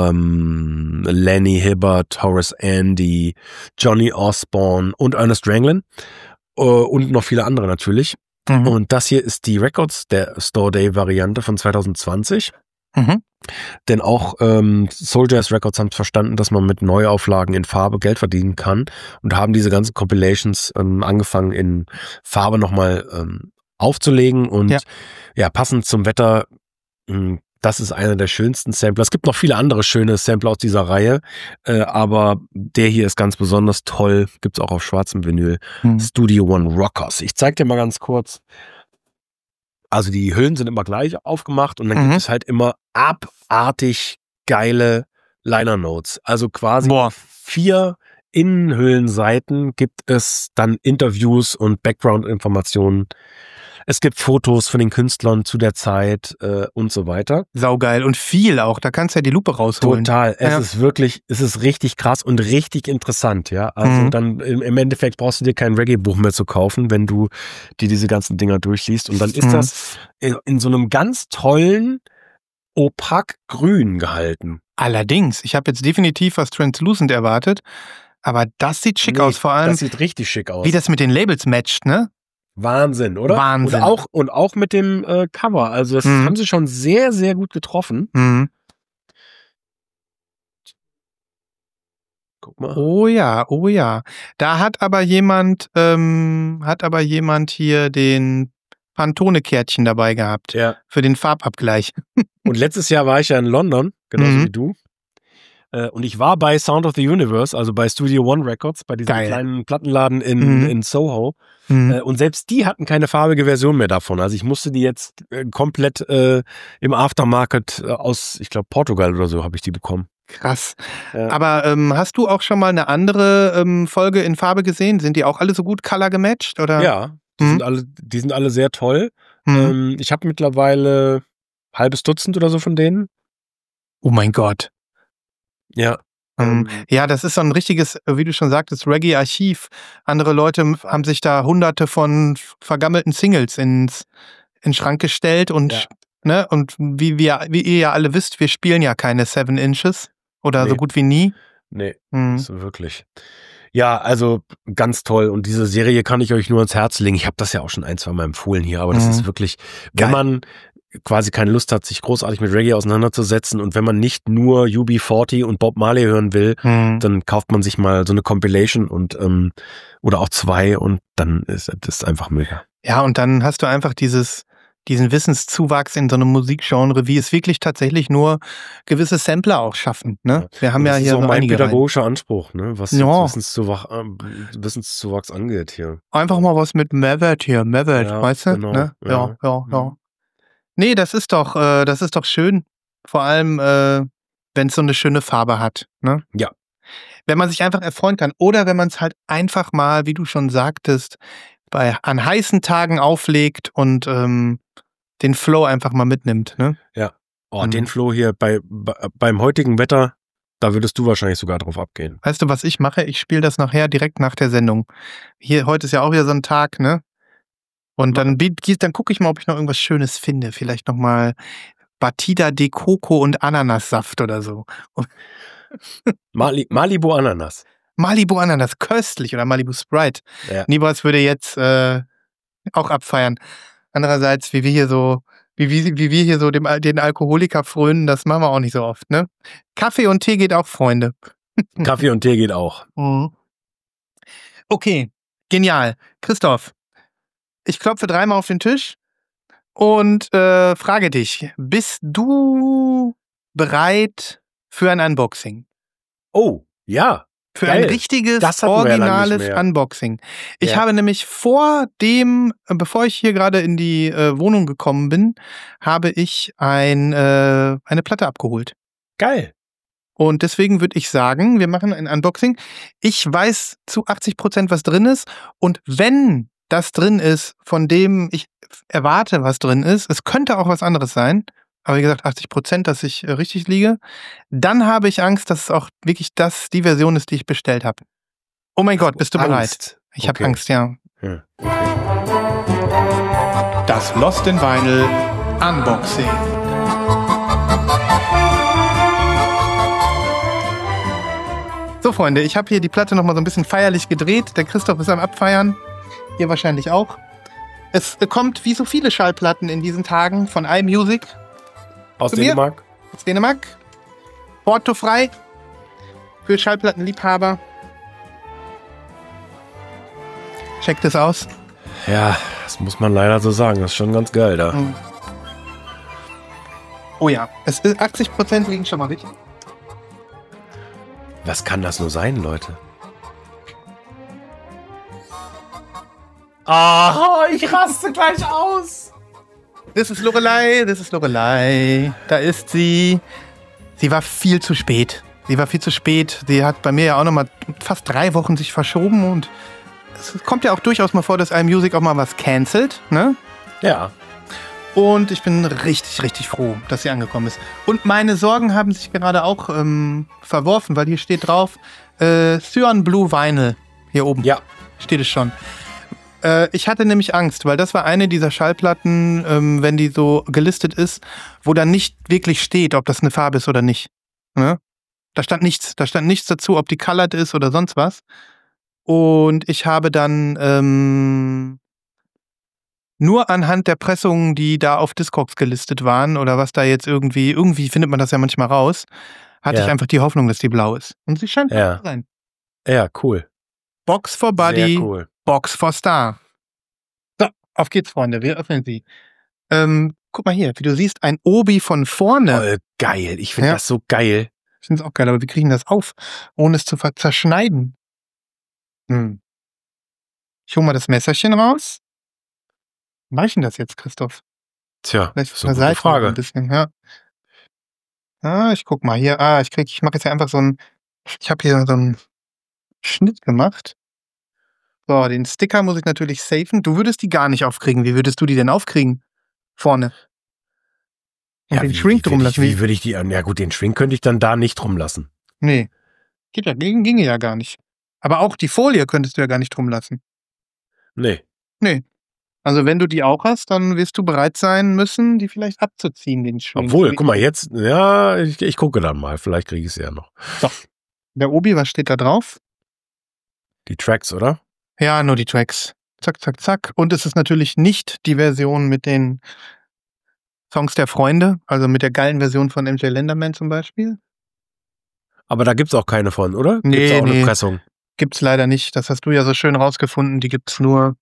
Lenny Hibbert, Horace Andy, Johnny Osborne und Ernest Ranglin und noch viele andere natürlich. Mhm. Und das hier ist die Records, der Store Day Variante von 2020. Mhm. Denn auch Soul Jazz Records haben verstanden, dass man mit Neuauflagen in Farbe Geld verdienen kann und haben diese ganzen Compilations angefangen in Farbe nochmal aufzulegen und ja, passend zum Wetter, das ist einer der schönsten Sampler. Es gibt noch viele andere schöne Sampler aus dieser Reihe, aber der hier ist ganz besonders toll, gibt's auch auf schwarzem Vinyl, Studio One Rockers. Ich zeig dir mal ganz kurz. Also die Hüllen sind immer gleich aufgemacht und dann gibt es halt immer abartig geile Liner Notes. Also quasi 4 Innenhüllenseiten gibt es dann Interviews und Background-Informationen. Es gibt Fotos von den Künstlern zu der Zeit und so weiter. Saugeil und viel auch, da kannst du ja die Lupe rausholen. Total, es ist richtig krass und richtig interessant, ja. Also dann im Endeffekt brauchst du dir kein Reggae-Buch mehr zu kaufen, wenn du dir diese ganzen Dinger durchliest. Und dann ist das in so einem ganz tollen Opak-Grün gehalten. Allerdings, ich habe jetzt definitiv was Translucent erwartet, aber das sieht schick aus, vor allem. Das sieht richtig schick aus. Wie das mit den Labels matcht, ne? Wahnsinn, oder? Wahnsinn. Und auch mit dem Cover. Also das haben sie schon sehr, sehr gut getroffen. Guck mal. Oh ja. Da hat aber jemand hier den Pantone-Kärtchen dabei gehabt. Ja. Für den Farbabgleich. Und letztes Jahr war ich ja in London, genauso wie du. Und ich war bei Sound of the Universe, also bei Studio One Records, bei diesem kleinen Plattenladen in Soho. Und selbst die hatten keine farbige Version mehr davon. Also ich musste die jetzt komplett im Aftermarket aus, ich glaube, Portugal oder so habe ich die bekommen. Krass. Ja. Aber hast du auch schon mal eine andere Folge in Farbe gesehen? Sind die auch alle so gut color gematcht? Oder? Ja, die sind alle sehr toll. Ich habe mittlerweile halbes Dutzend oder so von denen. Oh mein Gott. Ja. Ja, das ist so ein richtiges, wie du schon sagtest, Reggae-Archiv. Andere Leute haben sich da hunderte von vergammelten Singles in den Schrank gestellt und, ne, und wie ihr ja alle wisst, wir spielen ja keine 7 Inches oder so gut wie nie. Nee, so wirklich. Ja, also ganz toll. Und diese Serie kann ich euch nur ans Herz legen. Ich habe das ja auch schon 1-2 Mal empfohlen hier, aber das ist wirklich, wenn man quasi keine Lust hat, sich großartig mit Reggae auseinanderzusetzen und wenn man nicht nur UB40 und Bob Marley hören will, dann kauft man sich mal so eine Compilation und oder auch 2 und dann ist das einfach mega. Ja, und dann hast du einfach diesen Wissenszuwachs in so einem Musikgenre, wie es wirklich tatsächlich nur gewisse Sampler auch schaffen. Ne? Wir haben das ja ist hier auch so mein einige pädagogischer Anspruch, ne? Was Ja. Wissenszuwachs angeht hier. Einfach mal was mit Mehrwert hier, Ja, weißt du? genau, Ne? ja. Ja. Nee, das ist doch schön. Vor allem, wenn es so eine schöne Farbe hat. Ne? Ja. Wenn man sich einfach erfreuen kann. Oder wenn man es halt einfach mal, wie du schon sagtest, an heißen Tagen auflegt und den Flow einfach mal mitnimmt. Ne? Ja. Oh, den Flow hier beim heutigen Wetter, da würdest du wahrscheinlich sogar drauf abgehen. Weißt du, was ich mache? Ich spiele das nachher direkt nach der Sendung. Heute ist ja auch wieder so ein Tag, ne? Und dann gucke ich mal, ob ich noch irgendwas Schönes finde. Vielleicht nochmal Batida de Coco und Ananassaft oder so. Malibu Ananas. Malibu Ananas, köstlich. Oder Malibu Sprite. Ja. Nibras würde jetzt auch abfeiern. Andererseits, wie wir hier so den Alkoholiker frönen, das machen wir auch nicht so oft, ne? Kaffee und Tee geht auch, Freunde. Kaffee und Tee geht auch. Okay, genial. Christoph, ich klopfe 3-mal auf den Tisch und frage dich, bist du bereit für ein Unboxing? Oh, ja. Für Geil. ein richtiges, Das hatten wir ja lange nicht originales mehr. Unboxing. Ich Ja. habe nämlich bevor ich hier gerade in die Wohnung gekommen bin, habe ich eine Platte abgeholt. Geil. Und deswegen würde ich sagen, wir machen ein Unboxing. Ich weiß zu 80%, was drin ist. Und wenn das drin ist, von dem ich erwarte, was drin ist, es könnte auch was anderes sein, aber wie gesagt 80%, dass ich richtig liege, dann habe ich Angst, dass es auch wirklich die Version ist, die ich bestellt habe. Oh mein Gott, bist du bereit? Angst. Ich habe Okay. Angst, ja. Ja. Das Lost in Vinyl Unboxing. So, Freunde, ich habe hier die Platte nochmal so ein bisschen feierlich gedreht. Der Christoph ist am Abfeiern. Ihr wahrscheinlich auch. Es kommt, wie so viele Schallplatten in diesen Tagen, von iMusic Aus Zu mir? Dänemark? aus Dänemark. Portofrei für Schallplattenliebhaber. Checkt es aus. Ja, das muss man leider so sagen. Das ist schon ganz geil da. Oh ja, es ist 80% liegen schon mal richtig. Was kann das nur sein, Leute? Ah, ich raste gleich aus. Das ist Lorelei. Da ist sie. Sie war viel zu spät. Sie hat bei mir ja auch nochmal fast 3 Wochen sich verschoben und es kommt ja auch durchaus mal vor, dass iMusic auch mal was cancelt, ne? Ja. Und ich bin richtig, richtig froh, dass sie angekommen ist. Und meine Sorgen haben sich gerade auch verworfen, weil hier steht drauf Cyan Blue Vinyl. Hier oben Ja. steht es schon. Ich hatte nämlich Angst, weil das war eine dieser Schallplatten, wenn die so gelistet ist, wo dann nicht wirklich steht, ob das eine Farbe ist oder nicht. Ne? Da stand nichts dazu, ob die colored ist oder sonst was. Und ich habe dann nur anhand der Pressungen, die da auf Discogs gelistet waren oder was da jetzt irgendwie findet man das ja manchmal raus, hatte Ja. ich einfach die Hoffnung, dass die blau ist. Und sie scheint Ja. blau zu sein. Ja, cool. Box for Buddy, Sehr cool. Box for Star. So, auf geht's, Freunde. Wir öffnen sie. Guck mal hier, wie du siehst, ein Obi von vorne. Voll geil. Ich finde Ja. das so geil. Ich finde es auch geil, aber wir kriegen das auf, ohne es zu zerschneiden. Ich hole mal das Messerchen raus. Wie mach ich denn das jetzt, Christoph? Tja, Vielleicht das ist von eine der gute Seite Frage. ein bisschen, ja. Ich guck mal hier. Ich mache jetzt ja einfach ich habe hier so einen Schnitt gemacht. So, den Sticker muss ich natürlich safen. Du würdest die gar nicht aufkriegen. Wie würdest du die denn aufkriegen? Vorne. Und den Shrink drum lassen. Wie würde ich die, ja gut, den Shrink könnte ich dann da nicht drum lassen. Nee. Ginge ja gar nicht. Aber auch die Folie könntest du ja gar nicht drum lassen. Nee. Nee. Also wenn du die auch hast, dann wirst du bereit sein müssen, die vielleicht abzuziehen, den Shrink. Obwohl, guck mal, jetzt, ja, ich gucke dann mal. Vielleicht kriege ich es ja noch. Der Obi, was steht da drauf? Die Tracks, oder? Ja, nur die Tracks. Zack, zack, zack. Und es ist natürlich nicht die Version mit den Songs der Freunde, also mit der geilen Version von MJ Lenderman zum Beispiel. Aber da gibt's auch keine von, oder? Nee, Gibt's auch nee. eine Pressung? Gibt's leider nicht. Das hast du ja so schön rausgefunden. Die gibt's nur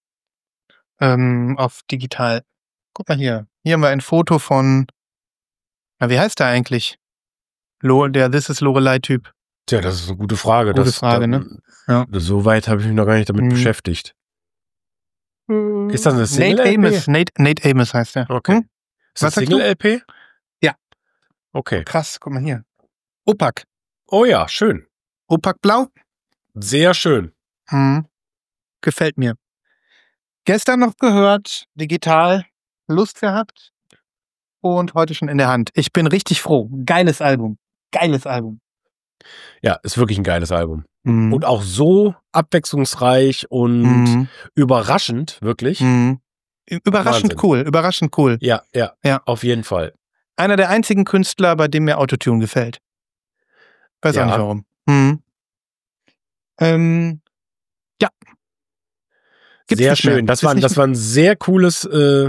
auf digital. Guck mal hier. Hier haben wir ein Foto von, wie heißt der eigentlich? Der This is Lorelei-Typ. Tja, das ist eine gute Frage. Gute Frage, ne? Ja. So weit habe ich mich noch gar nicht damit beschäftigt. Ist das eine Single-LP? Nate Amos heißt der. Okay. Hm? Ist das Single-LP? Ja. Okay. Krass, guck mal hier. Opak. Oh ja, schön. Opak Blau. Sehr schön. Gefällt mir. Gestern noch gehört, digital, Lust gehabt und heute schon in der Hand. Ich bin richtig froh. Geiles Album. Geiles Album. Ja, ist wirklich ein geiles Album. Und auch so abwechslungsreich und überraschend, wirklich. Überraschend Wahnsinn. cool, überraschend cool. Ja, auf jeden Fall. Einer der einzigen Künstler, bei dem mir Autotune gefällt. Weiß auch nicht warum. Ja. Gibt's Sehr nicht mehr. schön. Das Ist war nicht ein sehr cooles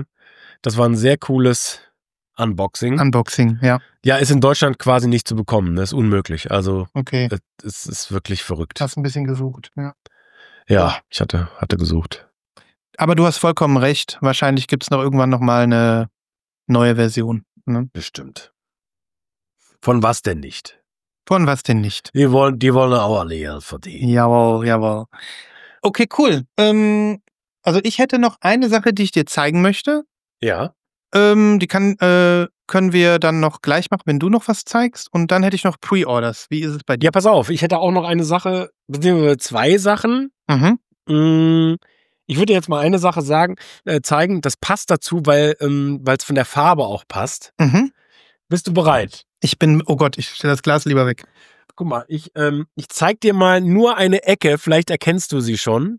Unboxing. Unboxing, ja. Ja, ist in Deutschland quasi nicht zu bekommen. Das ist unmöglich. Also, Okay. es ist wirklich verrückt. Hast ein bisschen gesucht, ja. Ja, ich hatte gesucht. Aber du hast vollkommen recht. Wahrscheinlich gibt es noch irgendwann noch mal eine neue Version. Ne? Bestimmt. Von was denn nicht? Von was denn nicht? Die wollen auch alle Geld verdienen. Jawohl. Okay, cool. Also ich hätte noch eine Sache, die ich dir zeigen möchte. Ja. Die können wir dann noch gleich machen, wenn du noch was zeigst. Und dann hätte ich noch Pre-Orders. Wie ist es bei dir? Ja, pass auf. Ich hätte auch noch eine Sache, beziehungsweise zwei Sachen. Ich würde jetzt mal eine Sache zeigen. Das passt dazu, weil es von der Farbe auch passt. Bist du bereit? Oh Gott, ich stelle das Glas lieber weg. Guck mal, ich zeig dir mal nur eine Ecke. Vielleicht erkennst du sie schon.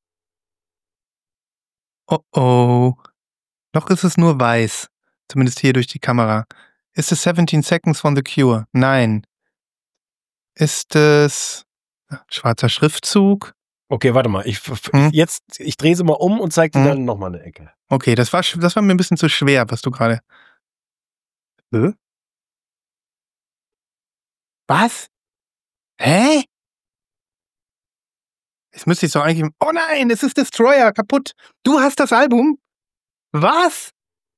Oh. Noch ist es nur weiß. Zumindest hier durch die Kamera. Ist es 17 Seconds von The Cure? Nein. Ist es schwarzer Schriftzug? Okay, warte mal. Ich drehe sie mal um und zeig dir dann nochmal eine Ecke. Okay, das war mir ein bisschen zu schwer, was du gerade... Was? Hä? Jetzt müsste ich doch eigentlich... Oh nein, es ist Destroyer, kaputt. Du hast das Album? Was?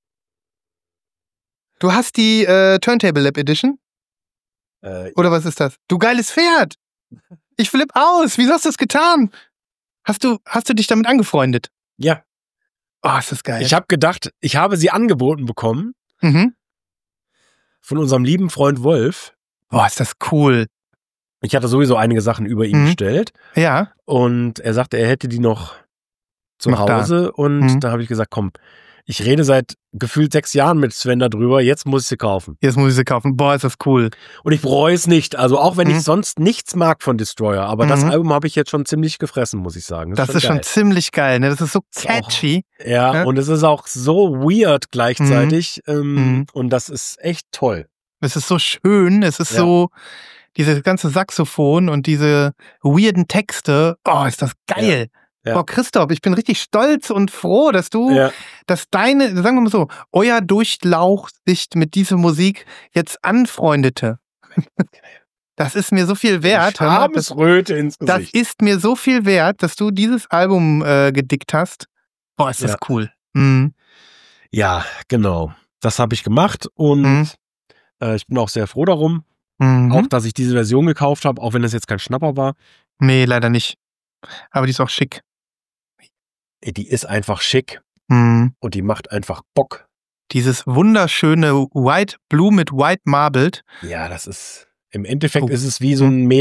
Du hast die Turntable Lab Edition? Oder was ist das? Du geiles Pferd! Ich flipp aus! Wieso hast du das getan? Hast du dich damit angefreundet? Ja. Oh, ist das geil. Ich habe gedacht, ich habe sie angeboten bekommen von unserem lieben Freund Wolf. Boah, ist das cool. Ich hatte sowieso einige Sachen über ihn bestellt. Ja. Und er sagte, er hätte die noch zu Noch Hause. Und da habe ich gesagt, komm, ich rede seit gefühlt 6 Jahren mit Sven darüber, jetzt muss ich sie kaufen. Boah, ist das cool. Und ich bereue es nicht. Also auch wenn ich sonst nichts mag von Destroyer, aber das Album habe ich jetzt schon ziemlich gefressen, muss ich sagen. Das ist schon ziemlich geil, ne? Das ist so catchy. Ja, und es ist auch so weird gleichzeitig. Und das ist echt toll. Es ist so schön, es ist so, dieses ganze Saxophon und diese weirden Texte. Oh, ist das geil. Ja. Boah, Christoph, ich bin richtig stolz und froh, dass sagen wir mal so, euer Durchlauch sich mit dieser Musik jetzt anfreundete. Das ist mir so viel wert. Schamesröte ins Gesicht. Das ist mir so viel wert, dass du dieses Album gedickt hast. Boah, ist das cool. Ja, genau. Das habe ich gemacht und ich bin auch sehr froh darum. Auch, dass ich diese Version gekauft habe, auch wenn das jetzt kein Schnapper war. Nee, leider nicht. Aber die ist auch schick. Die ist einfach schick und die macht einfach Bock. Dieses wunderschöne White Blue mit White Marbled. Ja, das ist, im Endeffekt ist es wie so ein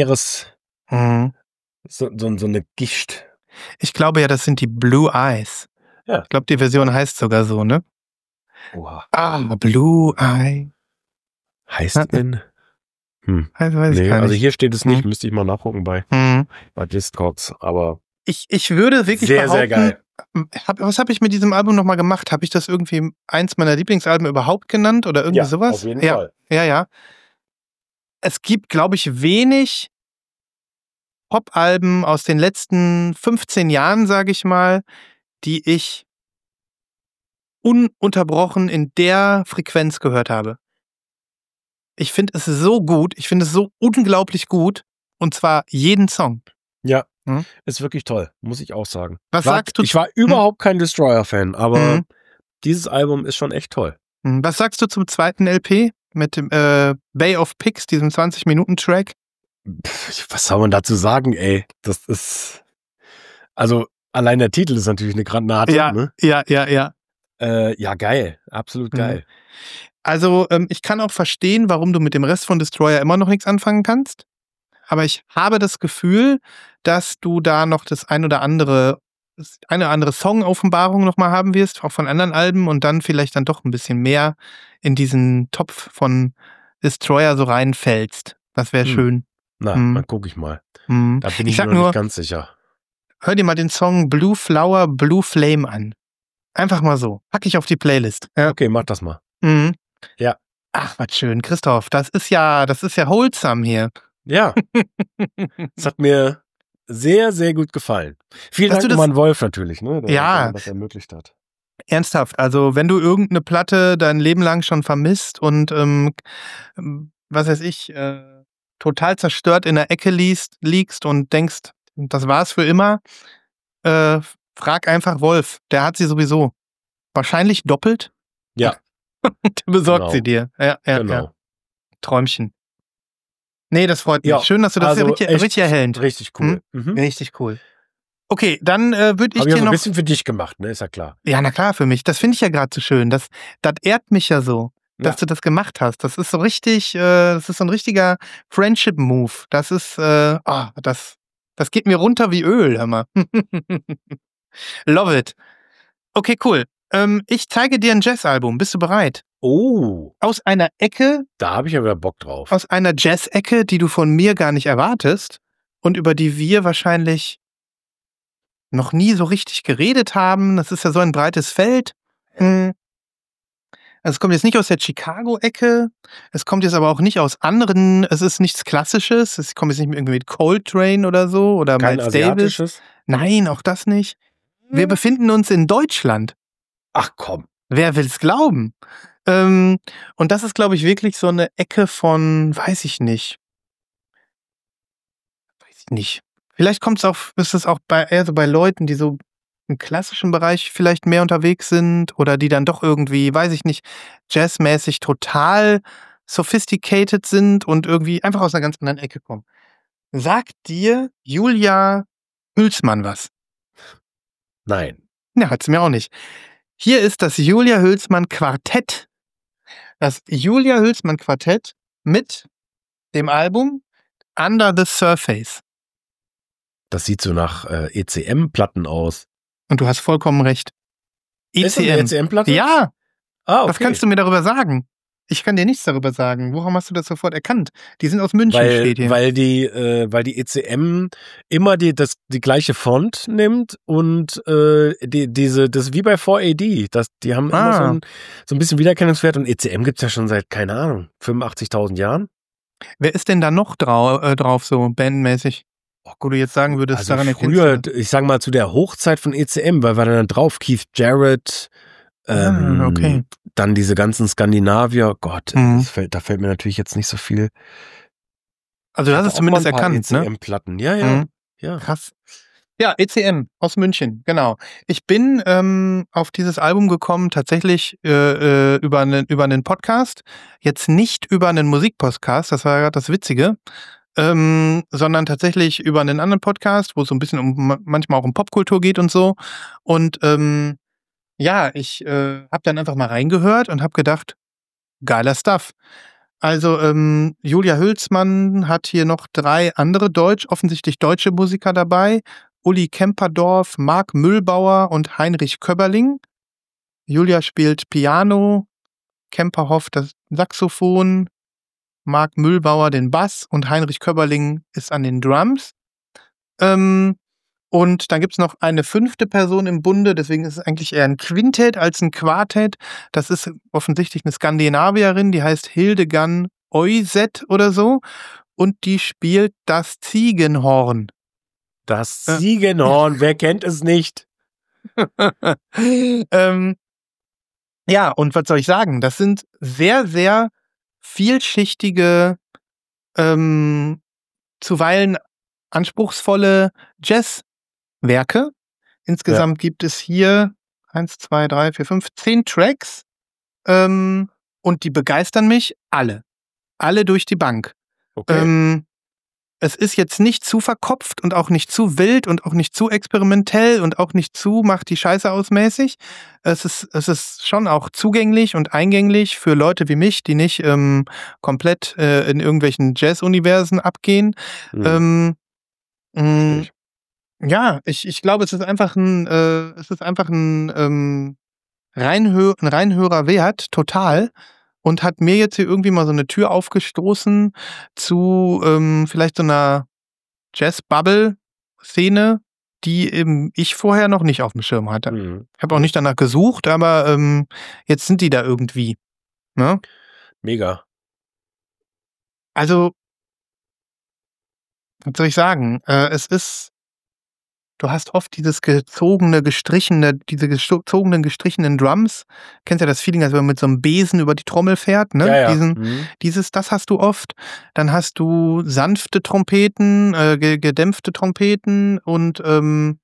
so eine Gischt. Ich glaube ja, das sind die Blue Eyes. Ja. Ich glaube, die Version heißt sogar so, ne? Oha. Blue Eye. Heißt denn? Weiß ich gar nicht. Also hier steht es nicht, müsste ich mal nachgucken bei Discogs, aber ich würde wirklich sehr, sehr geil. Was habe ich mit diesem Album nochmal gemacht? Habe ich das irgendwie eins meiner Lieblingsalben überhaupt genannt oder irgendwie sowas? Auf jeden Fall. Ja. Es gibt, glaube ich, wenig Pop-Alben aus den letzten 15 Jahren, sage ich mal, die ich ununterbrochen in der Frequenz gehört habe. Ich finde es so gut, ich finde es so unglaublich gut, und zwar jeden Song. Ja, Hm? ist wirklich toll, muss ich auch sagen. Was sagst du? Ich war überhaupt kein Destroyer-Fan, aber Mhm. dieses Album ist schon echt toll. Was sagst du zum zweiten LP mit dem Bay of Pigs, diesem 20-Minuten-Track? Was soll man dazu sagen, ey? Das ist, also allein der Titel ist natürlich eine Granate, Ja, ne? ja. Ja, geil, absolut geil. Also ich kann auch verstehen, warum du mit dem Rest von Destroyer immer noch nichts anfangen kannst. Aber ich habe das Gefühl, dass du da noch eine oder andere Song-Offenbarung nochmal haben wirst, auch von anderen Alben, und dann vielleicht dann doch ein bisschen mehr in diesen Topf von Destroyer so reinfällst. Das wäre schön. Na, dann gucke ich mal. Da bin ich sag mir noch nur, nicht ganz sicher. Hör dir mal den Song Blue Flower, Blue Flame an. Einfach mal so. Pack ich auf die Playlist. Ja. Okay, mach das mal. Mhm. Ja. Ach, was schön. Christoph, das ist ja wholesome hier. Ja. Es hat mir sehr, sehr gut gefallen. Vielen Dank nochmal an Wolf natürlich, ne, der das ermöglicht hat. Ernsthaft, also wenn du irgendeine Platte dein Leben lang schon vermisst und was weiß ich, total zerstört in der Ecke liegst und denkst, das war's für immer, frag einfach Wolf. Der hat sie sowieso. Wahrscheinlich doppelt. Ja. Der besorgt sie dir. Ja. Träumchen. Nee, das freut mich. Ja, Schön, dass du das richtig erhellend. Richtig cool. Richtig cool. Okay, dann würde ich dir noch... ein bisschen für dich gemacht, ne? Ist ja klar. Ja, na klar, für mich. Das finde ich ja gerade so schön. Das ehrt mich ja so, dass du das gemacht hast. Das ist so richtig, das ist so ein richtiger Friendship-Move. Das ist, das geht mir runter wie Öl, hör mal. Love it. Okay, cool. Ich zeige dir ein Jazz-Album. Bist du bereit? Oh. Aus einer Ecke. Da habe ich ja wieder Bock drauf. Aus einer Jazz-Ecke, die du von mir gar nicht erwartest und über die wir wahrscheinlich noch nie so richtig geredet haben. Das ist ja so ein breites Feld. Also es kommt jetzt nicht aus der Chicago-Ecke. Es kommt jetzt aber auch nicht aus anderen. Es ist nichts Klassisches. Es kommt jetzt nicht irgendwie mit Coltrane oder so oder Kein Miles Asiatisches? Davis. Nein, auch das nicht. Wir befinden uns in Deutschland. Ach komm. Wer will's glauben? Und das ist, glaube ich, wirklich so eine Ecke von, weiß ich nicht. Vielleicht ist es auch eher so bei Leuten, die so im klassischen Bereich vielleicht mehr unterwegs sind oder die dann doch irgendwie, weiß ich nicht, jazzmäßig total sophisticated sind und irgendwie einfach aus einer ganz anderen Ecke kommen. Sagt dir Julia Hülsmann was? Nein. Ja, hat sie mir auch nicht. Hier ist das Julia Hülsmann Quartett. Das Julia Hülsmann Quartett mit dem Album Under the Surface. Das sieht so nach ECM-Platten aus. Und du hast vollkommen recht. ECM. Ist das eine ECM-Platte? Ja. Ah, okay. Was kannst du mir darüber sagen? Ich kann dir nichts darüber sagen. Worum hast du das sofort erkannt? Die sind aus München, steht hier. Weil die ECM immer die gleiche Font nimmt und das wie bei 4AD. Die haben immer so ein bisschen Wiedererkennungswert und ECM gibt's ja schon seit, keine Ahnung, 85.000 Jahren. Wer ist denn da noch drauf, so bandmäßig? Wo du jetzt sagen würdest, also daran früher, erkennst du? ich sag mal zu der Hochzeit von ECM, weil war dann drauf Keith Jarrett, okay. dann diese ganzen Skandinavier, Gott, da fällt mir natürlich jetzt nicht so viel. Also du hast es zumindest erkannt, ne? ECM-Platten, ja. Krass. Ja, ECM aus München, genau. Ich bin auf dieses Album gekommen tatsächlich über einen Podcast, jetzt nicht über einen Musikpodcast, das war gerade das Witzige, sondern tatsächlich über einen anderen Podcast, wo es so ein bisschen manchmal auch um Popkultur geht und so. Und ich habe dann einfach mal reingehört und habe gedacht, geiler Stuff. Also Julia Hülsmann hat hier noch 3 andere offensichtlich deutsche Musiker dabei. Uli Kemperdorf, Marc Mühlbauer und Heinrich Köberling. Julia spielt Piano, Kemperhoff das Saxophon, Marc Mühlbauer den Bass und Heinrich Köberling ist an den Drums. Und dann gibt's noch eine 5. Person im Bunde, deswegen ist es eigentlich eher ein Quintett als ein Quartett. Das ist offensichtlich eine Skandinavierin, die heißt Hildegan Oyset oder so. Und die spielt das Ziegenhorn. Das Ziegenhorn, wer kennt es nicht? Ja, und was soll ich sagen? Das sind sehr, sehr vielschichtige, zuweilen anspruchsvolle Jazzwerke. Insgesamt gibt es hier 1, 2, 3, 4, 5, 10 Tracks, und die begeistern mich alle. Alle durch die Bank. Okay. Es ist jetzt nicht zu verkopft und auch nicht zu wild und auch nicht zu experimentell und auch nicht zu macht die Scheiße ausmäßig. Es ist schon auch zugänglich und eingänglich für Leute wie mich, die nicht komplett in irgendwelchen Jazz-Universen abgehen. Verstehe ich. Ja, ich glaube, es ist einfach ein Reinhörer wert, total. Und hat mir jetzt hier irgendwie mal so eine Tür aufgestoßen zu vielleicht so einer Jazz-Bubble-Szene, die eben ich vorher noch nicht auf dem Schirm hatte. Ich habe auch nicht danach gesucht, aber jetzt sind die da irgendwie. Ne? Mega. Also, was soll ich sagen? Du hast oft diese gezogenen, gestrichenen Drums. Kennst ja das Feeling, als wenn man mit so einem Besen über die Trommel fährt, ne? Ja. Das hast du oft. Dann hast du sanfte Trompeten, gedämpfte Trompeten und so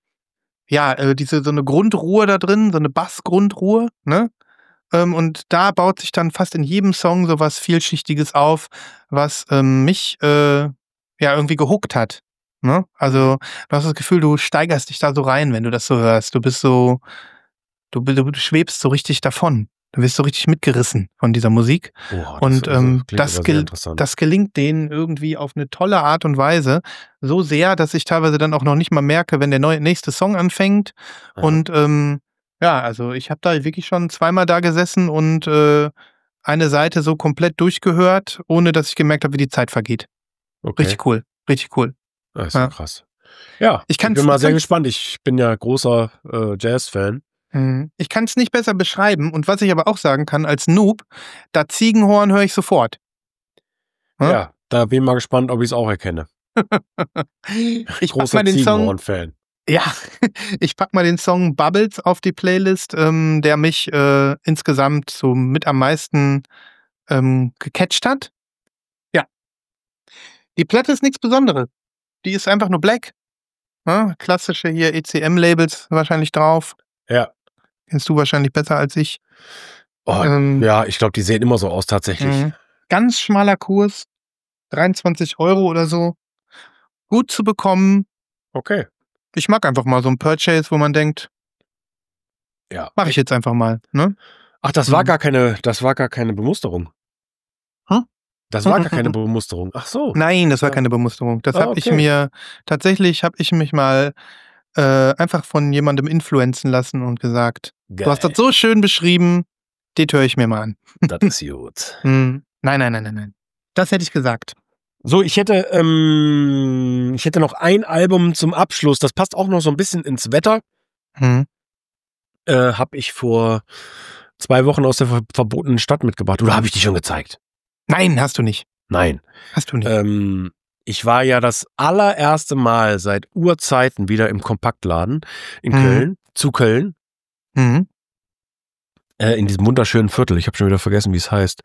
eine Grundruhe da drin, so eine Bassgrundruhe, ne? Und da baut sich dann fast in jedem Song so was Vielschichtiges auf, was mich irgendwie gehuckt hat. Ne? Also du hast das Gefühl, du steigerst dich da so rein, wenn du das so hörst. Du schwebst so richtig davon. Du wirst so richtig mitgerissen von dieser Musik. Und klingt aber sehr interessant. das gelingt denen irgendwie auf eine tolle Art und Weise. So sehr, dass ich teilweise dann auch noch nicht mal merke, wenn der nächste Song anfängt. Aha. Und also ich habe da wirklich schon zweimal da gesessen und eine Seite so komplett durchgehört, ohne dass ich gemerkt habe, wie die Zeit vergeht. Okay. Richtig cool. Richtig cool. Das ist ja krass. Ja, ich bin mal sehr gespannt. Ich bin ja großer Jazz-Fan. Ich kann es nicht besser beschreiben. Und was ich aber auch sagen kann, als Noob, da Ziegenhorn höre ich sofort. Ja, da bin ich mal gespannt, ob ich es auch erkenne. Ich großer Ziegenhorn-Fan. Ja, ich pack mal den Song Bubbles auf die Playlist, der mich insgesamt so mit am meisten gecatcht hat. Ja. Die Platte ist nichts Besonderes. Die ist einfach nur black. Ja, klassische hier ECM-Labels wahrscheinlich drauf. Ja. Kennst du wahrscheinlich besser als ich. Ja, ich glaube, die sehen immer so aus tatsächlich. Ganz schmaler Kurs. 23 € oder so. Gut zu bekommen. Okay. Ich mag einfach mal so ein Purchase, wo man denkt, ja, mache ich jetzt einfach mal. Ne? Ach, das war gar keine Bemusterung. Hm? Das war gar keine Bemusterung. Ach so. Nein, das war keine Bemusterung. Das habe ich mir, tatsächlich habe ich mich mal einfach von jemandem influenzen lassen und gesagt, Geil. Du hast das so schön beschrieben, das höre ich mir mal an. Das ist gut. Nein. Das hätte ich gesagt. So, ich hätte noch ein Album zum Abschluss, das passt auch noch so ein bisschen ins Wetter. Habe ich vor 2 Wochen aus der verbotenen Stadt mitgebracht. Oder habe ich die schon gezeigt? Nein, hast du nicht. Nein. Hast du nicht. Ich war ja das allererste Mal seit Urzeiten wieder im Kompaktladen in Köln, zu Köln. In diesem wunderschönen Viertel. Ich habe schon wieder vergessen, wie es heißt.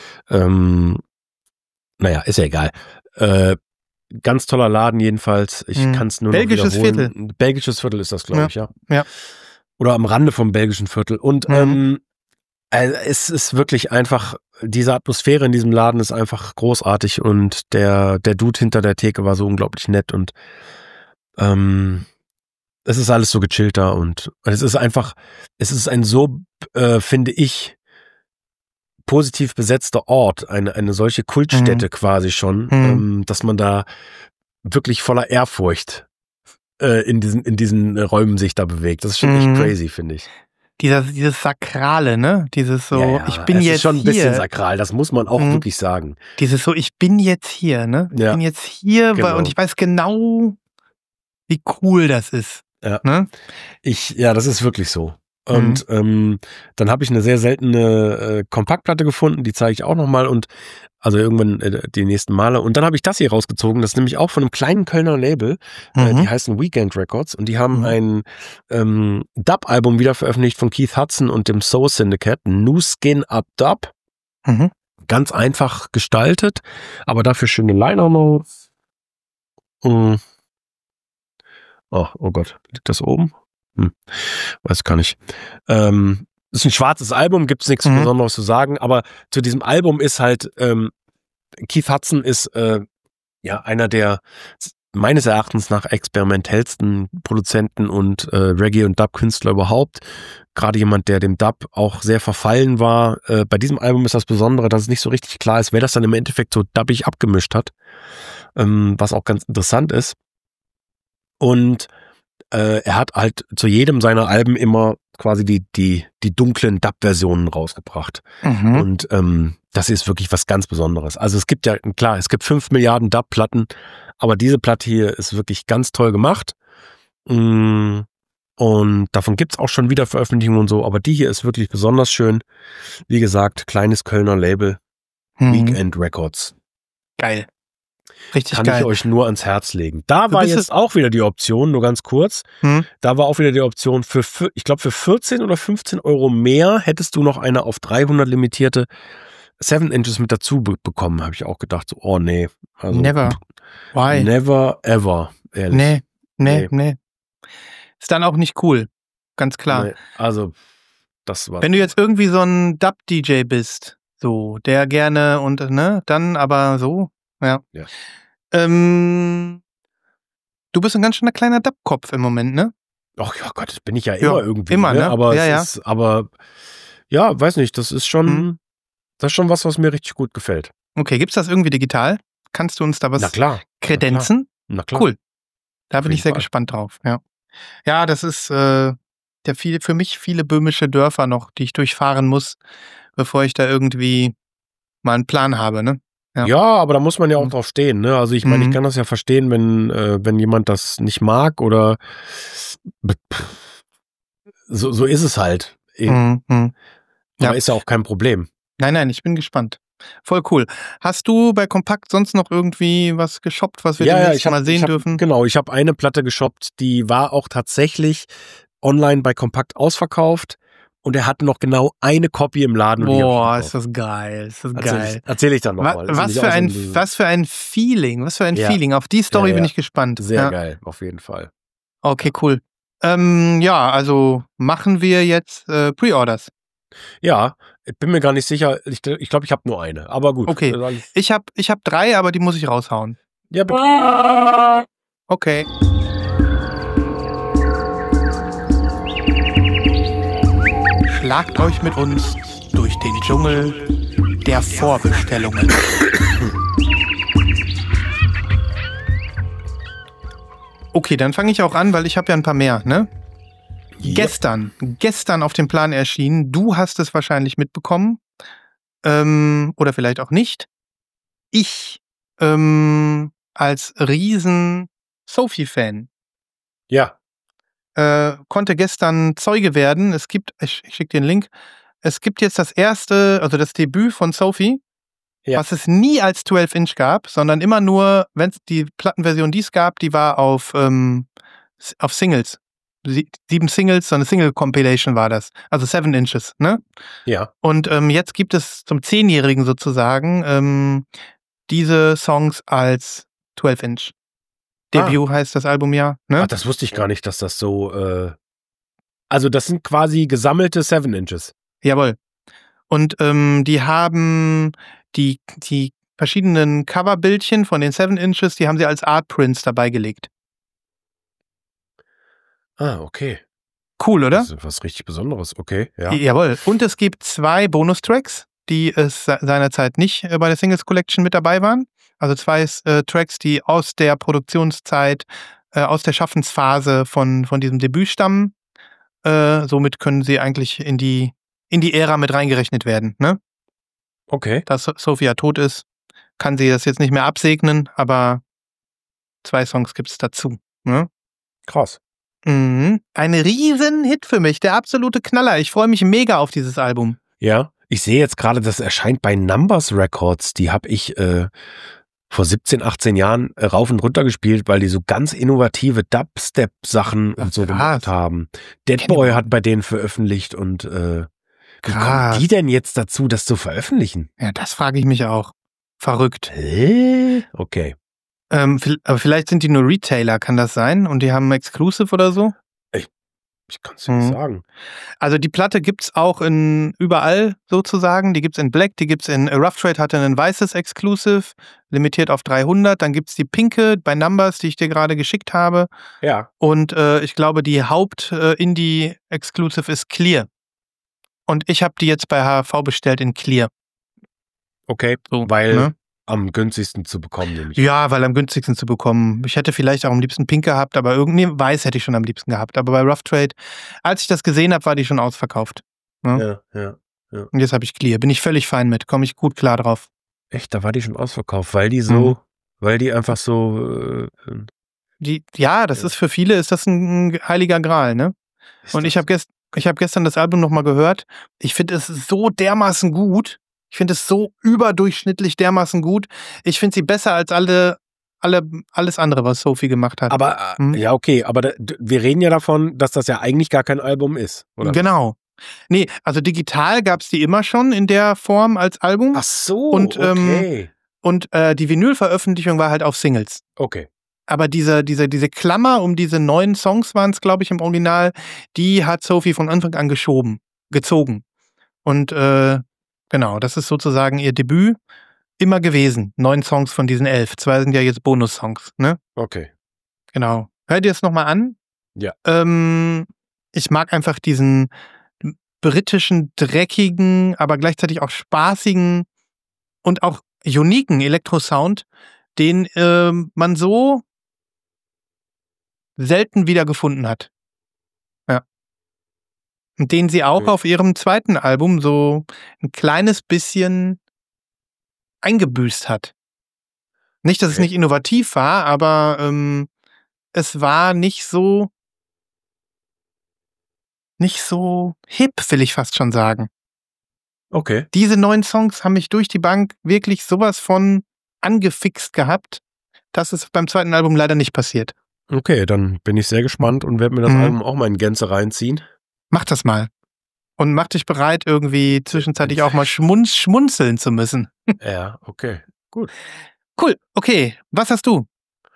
Naja, ist ja egal. Ganz toller Laden jedenfalls. Ich kann es nur noch Belgisches wiederholen. Viertel. Belgisches Viertel ist das, glaube ich, ja. Ja. Oder am Rande vom belgischen Viertel. Und es ist wirklich einfach, diese Atmosphäre in diesem Laden ist einfach großartig und der Dude hinter der Theke war so unglaublich nett und es ist alles so gechillt da und es ist ein so, finde ich, positiv besetzter Ort, eine solche Kultstätte quasi schon, dass man da wirklich voller Ehrfurcht in diesen Räumen sich da bewegt. Das ist schon echt crazy, finde ich. Dieses Sakrale, ne? Dieses so, ja, ich bin jetzt hier. Das ist schon ein bisschen sakral, das muss man auch wirklich sagen. Dieses so, ich bin jetzt hier, ne? Ich bin jetzt hier, genau. Und ich weiß genau, wie cool das ist. Ja. Ne? Das ist wirklich so. Und dann habe ich eine sehr seltene Kompaktplatte gefunden, die zeige ich auch nochmal und also irgendwann die nächsten Male. Und dann habe ich das hier rausgezogen, das ist nämlich auch von einem kleinen Kölner Label, die heißen Weekend Records und die haben ein Dub-Album wieder veröffentlicht von Keith Hudson und dem Soul Syndicate, New Skin Up Dub. Ganz einfach gestaltet, aber dafür schöne Liner Notes. Oh Gott, liegt das oben? Weiß gar nicht. Ist ein schwarzes Album, gibt's nichts Besonderes zu sagen, aber zu diesem Album ist halt Keith Hudson ist einer der meines Erachtens nach experimentellsten Produzenten und Reggae- und Dub-Künstler überhaupt. Gerade jemand, der dem Dub auch sehr verfallen war. Bei diesem Album ist das Besondere, dass es nicht so richtig klar ist, wer das dann im Endeffekt so dubbig abgemischt hat, was auch ganz interessant ist. Und er hat halt zu jedem seiner Alben immer quasi die dunklen Dub-Versionen rausgebracht. Und das ist wirklich was ganz Besonderes. Also es gibt ja, klar, es gibt 5 Milliarden Dub-Platten, aber diese Platte hier ist wirklich ganz toll gemacht. Und davon gibt's auch schon wieder Veröffentlichungen und so, aber die hier ist wirklich besonders schön. Wie gesagt, kleines Kölner Label, Weekend Records. Geil. Richtig Kann geil. ich euch nur ans Herz legen. Da war jetzt auch wieder die Option, nur ganz kurz, da war auch wieder die Option ich glaube für 14 oder 15 Euro mehr hättest du noch eine auf 300 limitierte 7 Inches mit dazu bekommen, habe ich auch gedacht, so, oh nee. Also, Never. Why? Never ever, ehrlich. Nee. Ist dann auch nicht cool. Ganz klar. Nee, also, das war. Wenn du jetzt irgendwie so ein Dub-DJ bist, so, der gerne und, dann aber so, ja. Du bist ein ganz schöner kleiner Dub-Kopf im Moment, ne? Ach ja Gott, das bin ich ja immer irgendwie. Immer, ne? Aber ja. es ist, weiß nicht, das ist schon, was mir richtig gut gefällt. Okay, gibt's das irgendwie digital? Kannst du uns da was kredenzen? Na klar. Cool. Da bin ich sehr gespannt drauf, ja. Ja, das ist für mich viele böhmische Dörfer noch, die ich durchfahren muss, bevor ich da irgendwie mal einen Plan habe, ne? Ja, aber da muss man ja auch drauf stehen, ne? Also ich meine, ich kann das ja verstehen, wenn jemand das nicht mag oder so ist es halt. Aber ist ja auch kein Problem. Nein, ich bin gespannt. Voll cool. Hast du bei Kompakt sonst noch irgendwie was geshoppt, was wir demnächst mal sehen dürfen? Genau, ich habe eine Platte geshoppt, die war auch tatsächlich online bei Kompakt ausverkauft. Und er hatte noch genau eine Copy im Laden. Boah, ist das geil. Erzähl ich dann nochmal. Was für ein Feeling. Feeling. Auf die Story bin ich gespannt. Sehr geil, auf jeden Fall. Okay, cool. Also machen wir jetzt Pre-Orders. Ja, ich bin mir gar nicht sicher. Ich glaube, ich habe nur eine. Aber gut. Okay, ich hab 3, aber die muss ich raushauen. Ja, bitte. Okay. Schlagt euch mit uns durch den Dschungel der Vorbestellungen. Okay, dann fange ich auch an, weil ich habe ja ein paar mehr, ne? Ja. Gestern auf dem Plan erschienen. Du hast es wahrscheinlich mitbekommen. Oder vielleicht auch nicht. Ich als riesen Sophie-Fan. Ja. Konnte gestern Zeuge werden. Es gibt, ich schicke dir einen Link, es gibt jetzt das Debüt von Sophie, was es nie als 12-Inch gab, sondern immer nur, wenn es die Plattenversion, die es gab, die war auf Singles. 7 Singles, so eine Single-Compilation war das. Also 7 Inches, ne? Ja. Und jetzt gibt es zum 10-Jährigen sozusagen diese Songs als 12-Inch. Debut heißt das Album ja. Ne? Ach, das wusste ich gar nicht, dass das so. Also, das sind quasi gesammelte 7 Inches. Jawohl. Und die haben die verschiedenen Coverbildchen von den 7 Inches, die haben sie als Art Prints dabei gelegt. Ah, okay. Cool, oder? Das ist was richtig Besonderes, okay. Ja. Jawohl. Und es gibt 2 Bonustracks, die es seinerzeit nicht bei der Singles Collection mit dabei waren. Also 2 Tracks, die aus der Produktionszeit, aus der Schaffensphase von diesem Debüt stammen. Somit können sie eigentlich in die Ära mit reingerechnet werden. Ne? Okay. Da Sophia tot ist, kann sie das jetzt nicht mehr absegnen, aber 2 Songs gibt es dazu. Ne? Krass. Mhm. Ein riesen Hit für mich, der absolute Knaller. Ich freue mich mega auf dieses Album. Ja, ich sehe jetzt gerade, das erscheint bei Numbers Records. Die habe ich vor 17, 18 Jahren rauf und runter gespielt, weil die so ganz innovative Dubstep-Sachen und so gemacht haben. Deadboy hat bei denen veröffentlicht und wie kommen die denn jetzt dazu, das zu veröffentlichen? Ja, das frage ich mich auch. Verrückt. Okay. Aber vielleicht sind die nur Retailer, kann das sein? Und die haben Exclusive oder so? Ich kann es dir nicht sagen. Also die Platte gibt's auch in überall sozusagen. Die gibt's in Black, die gibt's in Rough Trade hatte ein weißes Exclusive, limitiert auf 300. Dann gibt's die pinke bei Numbers, die ich dir gerade geschickt habe. Ja. Und ich glaube, die Haupt-Indie-Exclusive ist Clear. Und ich habe die jetzt bei HV bestellt in Clear. Okay, so, weil ne? Am günstigsten zu bekommen, nämlich. Ja, weil am günstigsten zu bekommen. Ich hätte vielleicht auch am liebsten pink gehabt, aber irgendwie weiß hätte ich schon am liebsten gehabt. Aber bei Rough Trade, als ich das gesehen habe, war die schon ausverkauft. Ne? Ja. Und jetzt habe ich Clear. Bin ich völlig fein mit. Komme ich gut klar drauf. Echt, da war die schon ausverkauft, weil die einfach so. Das ist für viele ist das ein heiliger Gral, ne? Und ich habe gestern das Album nochmal gehört. Ich finde es so dermaßen gut. Ich finde es so überdurchschnittlich dermaßen gut. Ich finde sie besser als alles andere, was Sophie gemacht hat. Aber, ja, okay, aber wir reden ja davon, dass das ja eigentlich gar kein Album ist, oder? Genau. Nee, also digital gab es die immer schon in der Form als Album. Ach so, und, okay. Die Vinyl-Veröffentlichung war halt auf Singles. Okay. Aber diese Klammer um diese 9 Songs waren es, glaube ich, im Original, die hat Sophie von Anfang an gezogen. Und genau, das ist sozusagen ihr Debüt immer gewesen. 9 Songs von diesen 11. 2 sind ja jetzt Bonus-Songs, ne? Okay. Genau. Hör dir das nochmal an. Ja. Ich mag einfach diesen britischen, dreckigen, aber gleichzeitig auch spaßigen und auch uniken Elektrosound, den man so selten wieder gefunden hat. Ja. Und den sie auch auf ihrem zweiten Album so ein kleines bisschen eingebüßt hat. Nicht, dass es nicht innovativ war, aber es war nicht so hip, will ich fast schon sagen. Okay. Diese 9 Songs haben mich durch die Bank wirklich sowas von angefixt gehabt. Das ist beim zweiten Album leider nicht passiert. Okay, dann bin ich sehr gespannt und werde mir das Album auch mal in Gänze reinziehen. Mach das mal. Und mach dich bereit, irgendwie zwischenzeitlich auch mal schmunzeln zu müssen. Ja, okay. Gut. Cool, okay. Was hast du?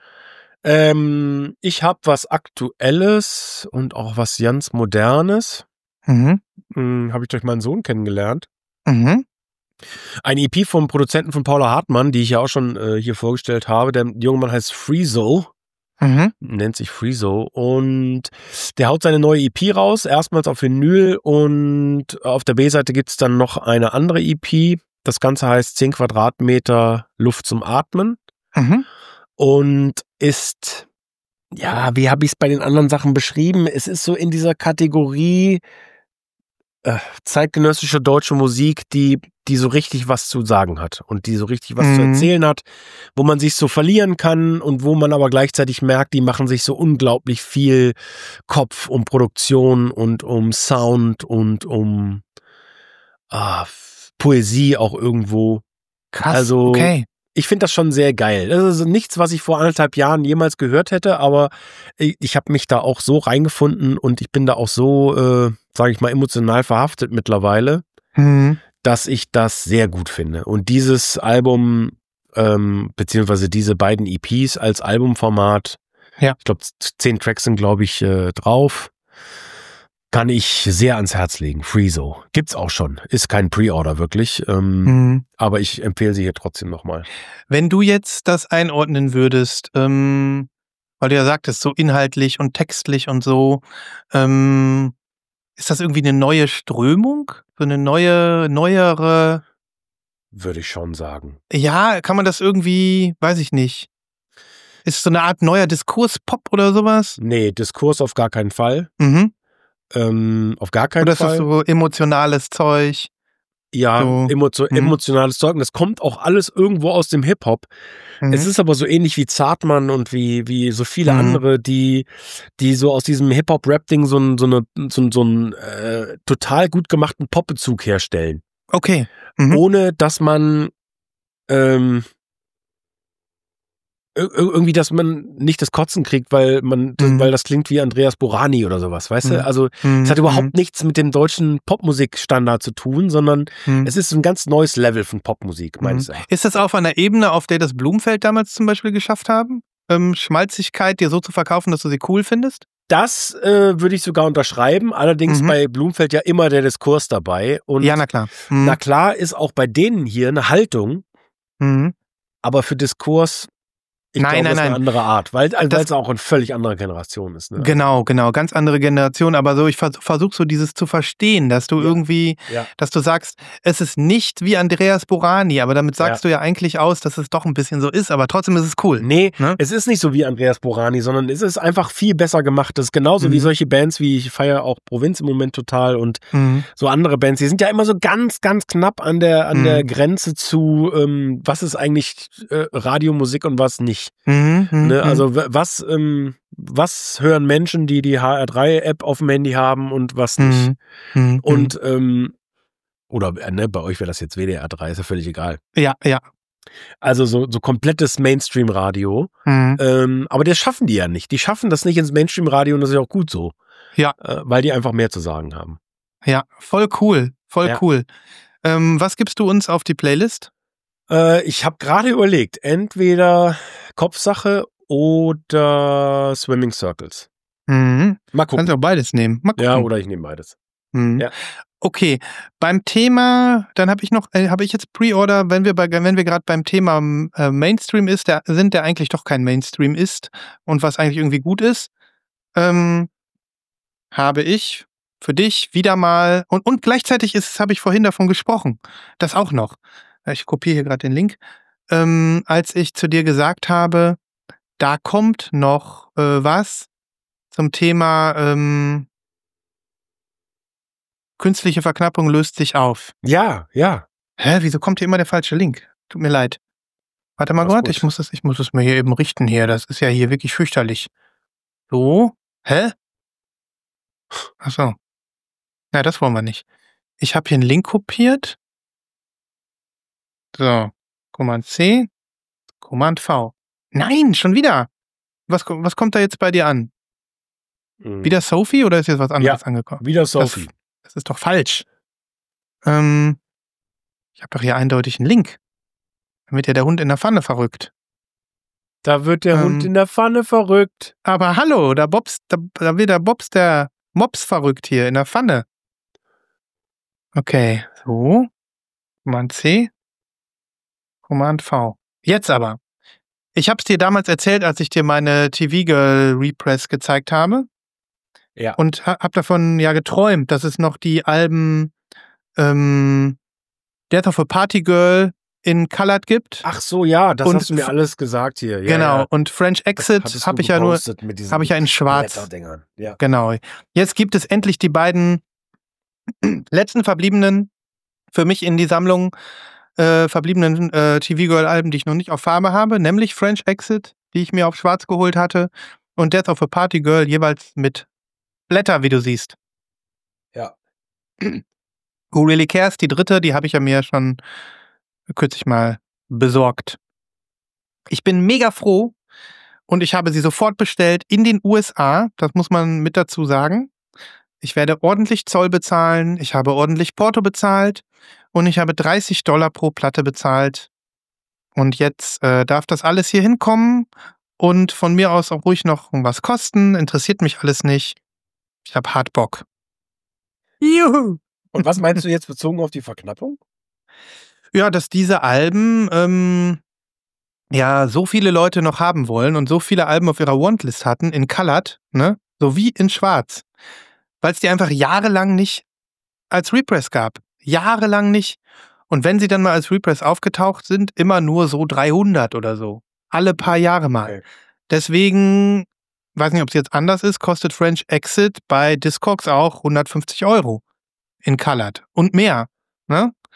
Ich habe was Aktuelles und auch was ganz Modernes. Habe ich durch meinen Sohn kennengelernt. Ein EP vom Produzenten von Paula Hartmann, die ich ja auch schon hier vorgestellt habe. Der junge Mann heißt Freezo. Nennt sich Freezo. Und der haut seine neue EP raus, erstmals auf Vinyl. Und auf der B-Seite gibt's dann noch eine andere EP. Das Ganze heißt 10 Quadratmeter Luft zum Atmen. Und ist, ja, wie habe ich es bei den anderen Sachen beschrieben? Es ist so in dieser Kategorie zeitgenössische deutsche Musik, die so richtig was zu sagen hat und die so richtig was zu erzählen hat, wo man sich so verlieren kann und wo man aber gleichzeitig merkt, die machen sich so unglaublich viel Kopf um Produktion und um Sound und um Poesie auch irgendwo. Krass, also, okay. Ich finde das schon sehr geil. Das ist nichts, was ich vor 1,5 Jahren jemals gehört hätte, aber ich habe mich da auch so reingefunden und ich bin da auch so, sage ich mal, emotional verhaftet mittlerweile, dass ich das sehr gut finde. Und dieses Album, beziehungsweise diese beiden EPs als Albumformat, ich glaube 10 Tracks sind, glaube ich, drauf, kann ich sehr ans Herz legen. Freezo. Gibt's auch schon. Ist kein Pre-Order wirklich. Aber ich empfehle sie hier trotzdem nochmal. Wenn du jetzt das einordnen würdest, weil du ja sagtest, so inhaltlich und textlich und so, ist das irgendwie eine neue Strömung? So eine neuere? Würde ich schon sagen. Ja, kann man das irgendwie, weiß ich nicht. Ist es so eine Art neuer Diskurs-Pop oder sowas? Nee, Diskurs auf gar keinen Fall. Auf gar keinen Oder Fall. ist das so emotionales Zeug? Ja, So, emotionales Zeug. Und das kommt auch alles irgendwo aus dem Hip-Hop. Es ist aber so ähnlich wie Zartmann und wie so viele andere, die so aus diesem Hip-Hop-Rap-Ding so einen total gut gemachten Pop-Bezug herstellen. Okay. Ohne dass man irgendwie, dass man nicht das Kotzen kriegt, weil das klingt wie Andreas Borani oder sowas, weißt du? Also es hat überhaupt nichts mit dem deutschen Popmusikstandard zu tun, sondern es ist ein ganz neues Level von Popmusik, meines Erachtens. Ist das auf einer Ebene, auf der das Blumfeld damals zum Beispiel geschafft haben? Schmalzigkeit dir so zu verkaufen, dass du sie cool findest? Das würde ich sogar unterschreiben, allerdings bei Blumfeld ja immer der Diskurs dabei. Und ja, na klar. Na klar ist auch bei denen hier eine Haltung, aber für Diskurs Ich glaube, das ist eine andere Art, weil es auch eine völlig andere Generation ist. Ne? Genau, ganz andere Generation. Aber so, ich versuche so dieses zu verstehen, dass du irgendwie, dass du sagst, es ist nicht wie Andreas Borani, aber damit sagst du ja eigentlich aus, dass es doch ein bisschen so ist, aber trotzdem ist es cool. Nee, es ist nicht so wie Andreas Borani, sondern es ist einfach viel besser gemacht. Das ist genauso wie solche Bands, wie ich feiere auch Provinz im Moment total und so andere Bands, die sind ja immer so ganz, ganz knapp an der Grenze zu, was ist eigentlich Radiomusik und was nicht. Ne? Also was hören Menschen, die HR3-App auf dem Handy haben und was nicht. Und oder bei euch wäre das jetzt WDR 3, ist ja völlig egal. Ja. Also so komplettes Mainstream-Radio. Aber das schaffen die ja nicht. Die schaffen das nicht ins Mainstream-Radio und das ist ja auch gut so. Ja. Weil die einfach mehr zu sagen haben. Ja, voll cool. Cool. Was gibst du uns auf die Playlist? Ich habe gerade überlegt, entweder Kopfsache oder Swimming Circles. Mal gucken. Kannst du auch beides nehmen. Mal gucken. Ja, oder ich nehme beides. Ja. Okay, beim Thema, dann habe ich jetzt Pre-Order, wenn wir gerade beim Thema Mainstream sind, der eigentlich doch kein Mainstream ist und was eigentlich irgendwie gut ist, habe ich für dich wieder mal und gleichzeitig habe ich vorhin davon gesprochen, das auch noch. Ich kopiere hier gerade den Link. Als ich zu dir gesagt habe, da kommt noch was zum Thema künstliche Verknappung löst sich auf. Ja. Hä, wieso kommt hier immer der falsche Link? Tut mir leid. Warte mal gerade, ich muss es mir hier eben richten hier. Das ist ja hier wirklich fürchterlich. So? Hä? Achso. Ja, das wollen wir nicht. Ich habe hier einen Link kopiert. So. Command C. Command V. Nein, schon wieder. Was kommt da jetzt bei dir an? Wieder Sophie oder ist jetzt was anderes angekommen? Wieder Sophie. Das ist doch falsch. Ich habe doch hier eindeutig einen Link. Da wird ja der Hund in der Pfanne verrückt. Da wird der Hund in der Pfanne verrückt. Aber hallo, da wird der Mops verrückt hier in der Pfanne. Okay, so. Command C. Command V. Jetzt aber. Ich habe es dir damals erzählt, als ich dir meine TV-Girl Repress gezeigt habe. Ja. Und hab davon ja geträumt, dass es noch die Alben Death of a Party Girl in Colored gibt. Ach so, ja, das hast du mir alles gesagt hier. Ja, genau, ja. Und French Exit habe ich ja in schwarz. Ja. Genau. Jetzt gibt es endlich die beiden letzten verbliebenen, für mich in die Sammlung verbliebenen TV-Girl-Alben, die ich noch nicht auf Farbe habe, nämlich French Exit, die ich mir auf schwarz geholt hatte, und Death of a Party Girl jeweils mit Blätter, wie du siehst. Ja. Who Really Cares, die dritte, die habe ich ja mir schon kürzlich mal besorgt. Ich bin mega froh und ich habe sie sofort bestellt in den USA, das muss man mit dazu sagen. Ich werde ordentlich Zoll bezahlen, ich habe ordentlich Porto bezahlt und ich habe $30 pro Platte bezahlt. Und jetzt darf das alles hier hinkommen und von mir aus auch ruhig noch was kosten, interessiert mich alles nicht. Ich habe hart Bock. Juhu! Und was meinst du jetzt bezogen auf die Verknappung? Ja, dass diese Alben so viele Leute noch haben wollen und so viele Alben auf ihrer Wantlist hatten, in Colored, ne? So wie in Schwarz. Weil es die einfach jahrelang nicht als Repress gab. Jahrelang nicht. Und wenn sie dann mal als Repress aufgetaucht sind, immer nur so 300 oder so. Alle paar Jahre mal. Okay. Deswegen, weiß nicht, ob es jetzt anders ist, kostet French Exit bei Discogs auch 150 € in Colored. Und mehr. Ne?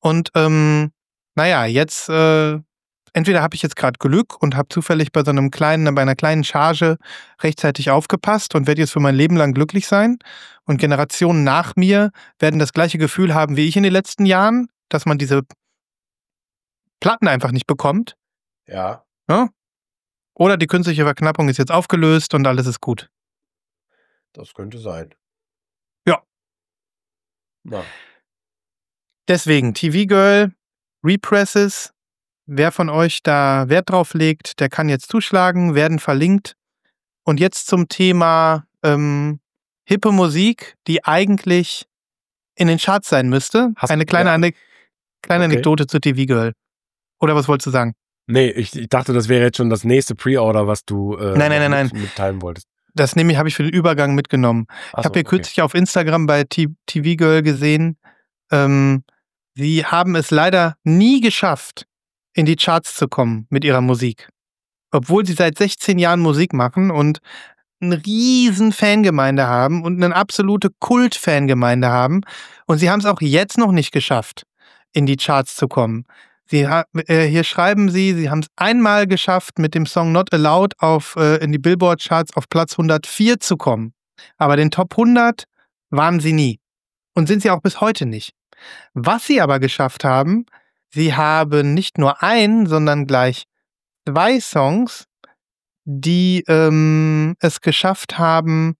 Und naja, jetzt entweder habe ich jetzt gerade Glück und habe zufällig bei einer kleinen Charge rechtzeitig aufgepasst und werde jetzt für mein Leben lang glücklich sein. Und Generationen nach mir werden das gleiche Gefühl haben wie ich in den letzten Jahren, dass man diese Platten einfach nicht bekommt. Ja. Ja? Oder die künstliche Verknappung ist jetzt aufgelöst und alles ist gut. Das könnte sein. Ja. Na. Deswegen, TV Girl, Represses. Wer von euch da Wert drauf legt, der kann jetzt zuschlagen, werden verlinkt. Und jetzt zum Thema hippe Musik, die eigentlich in den Charts sein müsste. Eine kleine Anekdote zu TV Girl. Oder was wolltest du sagen? Nee, ich dachte, das wäre jetzt schon das nächste Pre-Order, was du Nein. mitteilen wolltest. Das habe ich für den Übergang mitgenommen. Ich habe hier kürzlich auf Instagram bei TV Girl gesehen, sie haben es leider nie geschafft, in die Charts zu kommen mit ihrer Musik. Obwohl sie seit 16 Jahren Musik machen und eine riesen Fangemeinde haben und eine absolute Kult-Fangemeinde haben. Und sie haben es auch jetzt noch nicht geschafft, in die Charts zu kommen. Hier schreiben sie haben es einmal geschafft, mit dem Song Not Allowed in die Billboard-Charts auf Platz 104 zu kommen. Aber den Top 100 waren sie nie. Und sind sie auch bis heute nicht. Was sie aber geschafft haben, sie haben nicht nur sondern gleich 2 Songs, die es geschafft haben,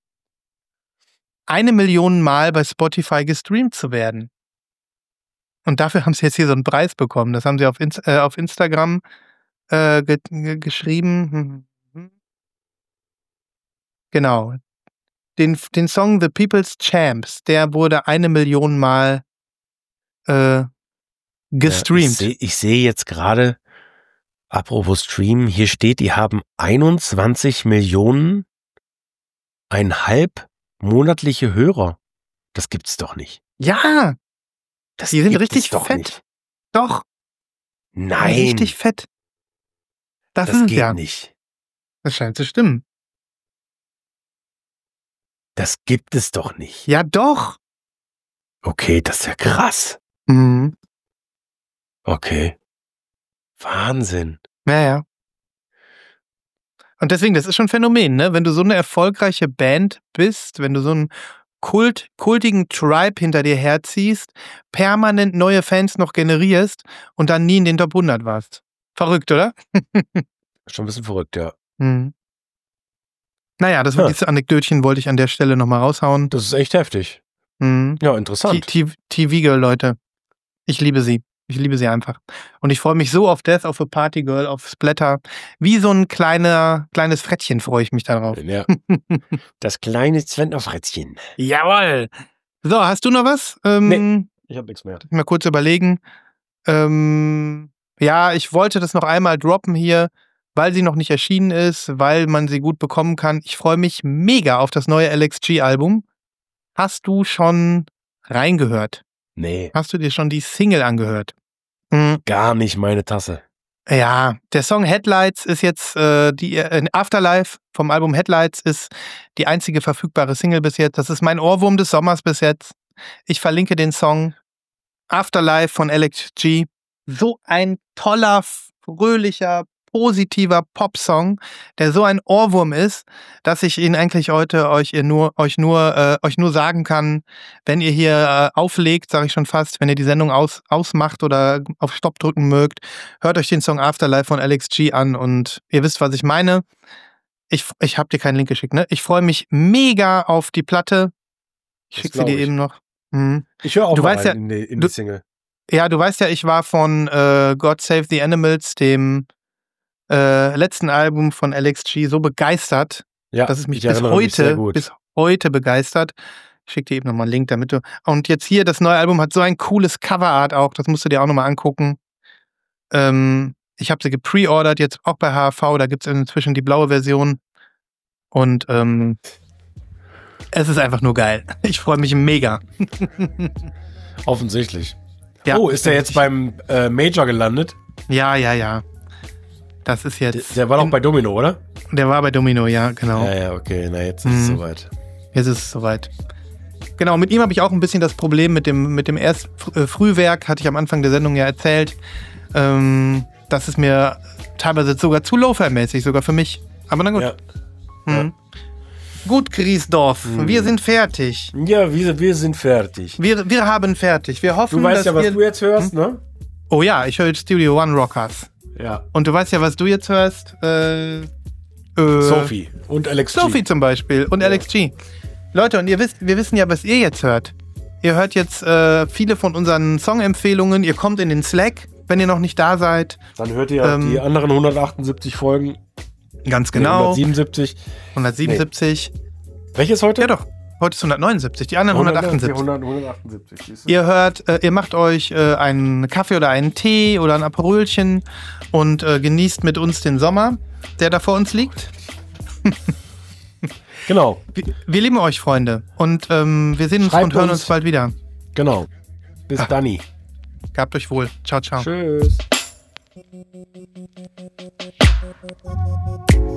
1 Million Mal bei Spotify gestreamt zu werden. Und dafür haben sie jetzt hier so einen Preis bekommen. Das haben sie auf Instagram geschrieben. Genau. Den Song The People's Champs, der wurde 1 Million Mal gestreamt. Ja, ich sehe jetzt gerade, apropos Stream, hier steht, die haben 21 Millionen 1,5 monatliche Hörer. Das gibt's doch nicht. Ja! Die sind richtig doch fett. Nicht. Doch. Nein. Richtig fett. Das geht ja nicht. Das scheint zu stimmen. Das gibt es doch nicht. Ja, doch. Okay, das ist ja krass. Mhm. Okay. Wahnsinn. Ja. Und deswegen, das ist schon ein Phänomen, ne? Wenn du so eine erfolgreiche Band bist, wenn du so einen kultigen Tribe hinter dir herziehst, permanent neue Fans noch generierst und dann nie in den Top 100 warst. Verrückt, oder? Schon ein bisschen verrückt, ja. Mhm. Naja, dieses Anekdötchen wollte ich an der Stelle nochmal raushauen. Das ist echt heftig. Mhm. Ja, interessant. TV Girl, Leute. Ich liebe sie. Ich liebe sie einfach. Und ich freue mich so auf Death of a Party Girl, auf Splatter. Wie so ein kleines Frettchen freue ich mich darauf. Ja. Das kleine Zentnerfrettchen. Jawohl. So, hast du noch was? Nee, ich habe nichts mehr. Mal kurz überlegen. Ja, ich wollte das noch einmal droppen hier, weil sie noch nicht erschienen ist, weil man sie gut bekommen kann. Ich freue mich mega auf das neue LXG-Album. Hast du schon reingehört? Nee. Hast du dir schon die Single angehört? Gar nicht meine Tasse. Ja, der Song Headlights ist jetzt Afterlife vom Album Headlights ist die einzige verfügbare Single bis jetzt. Das ist mein Ohrwurm des Sommers bis jetzt. Ich verlinke den Song Afterlife von LXG. So ein toller, fröhlicher, positiver Popsong, der so ein Ohrwurm ist, dass ich ihn eigentlich heute euch nur sagen kann, wenn ihr hier auflegt, sage ich schon fast, wenn ihr die Sendung ausmacht oder auf Stopp drücken mögt, hört euch den Song Afterlife von LXG an und ihr wisst, was ich meine. Ich habe dir keinen Link geschickt, ne? Ich freue mich mega auf die Platte. Ich schicke sie dir eben noch. Mhm. Ich höre auch mal rein ja, in die Single. Ja, du weißt ja, ich war von God Save the Animals, dem letzten Album von LXG, so begeistert, dass es mich bis heute begeistert. Ich schicke dir eben nochmal einen Link, damit du... Und jetzt hier, das neue Album hat so ein cooles Coverart auch, das musst du dir auch nochmal angucken. Ich habe sie gepreordert, jetzt auch bei HAV, da gibt es inzwischen die blaue Version. Und es ist einfach nur geil. Ich freue mich mega. Offensichtlich. Ja, ist der jetzt beim Major gelandet? Ja. Das ist jetzt... Der war doch bei Domino, oder? Der war bei Domino, ja, genau. Ja, okay. Na, jetzt ist es soweit. Jetzt ist es soweit. Genau, mit ihm habe ich auch ein bisschen das Problem mit dem Frühwerk, hatte ich am Anfang der Sendung ja erzählt. Das ist mir teilweise sogar zu Lo-Fi-mäßig, sogar für mich. Aber na gut. Ja. Ja. Gut, Griesdorf, wir sind fertig. Ja, wir sind fertig. Wir haben fertig. Wir hoffen, Du weißt dass ja, was du jetzt hörst, ne? Oh ja, ich höre jetzt Studio One Rockers. Ja. Und du weißt ja, was du jetzt hörst. Sophie und Alex G. Sophie zum Beispiel und Alex G. Leute, und wir wissen ja, was ihr jetzt hört. Ihr hört jetzt viele von unseren Songempfehlungen. Ihr kommt in den Slack, wenn ihr noch nicht da seid. Dann hört ihr die anderen 178 Folgen. Ganz genau. 177. 177. Nee. Welches heute? Ja doch. Heute ist 179, die anderen 178. 178. Ihr hört, ihr macht euch einen Kaffee oder einen Tee oder ein Aperolchen und genießt mit uns den Sommer, der da vor uns liegt. Genau. Wir lieben euch, Freunde. Und wir sehen uns Schreibt und hören uns. uns bald wieder. Genau. Bis dann. Gehabt euch wohl. Ciao, ciao. Tschüss.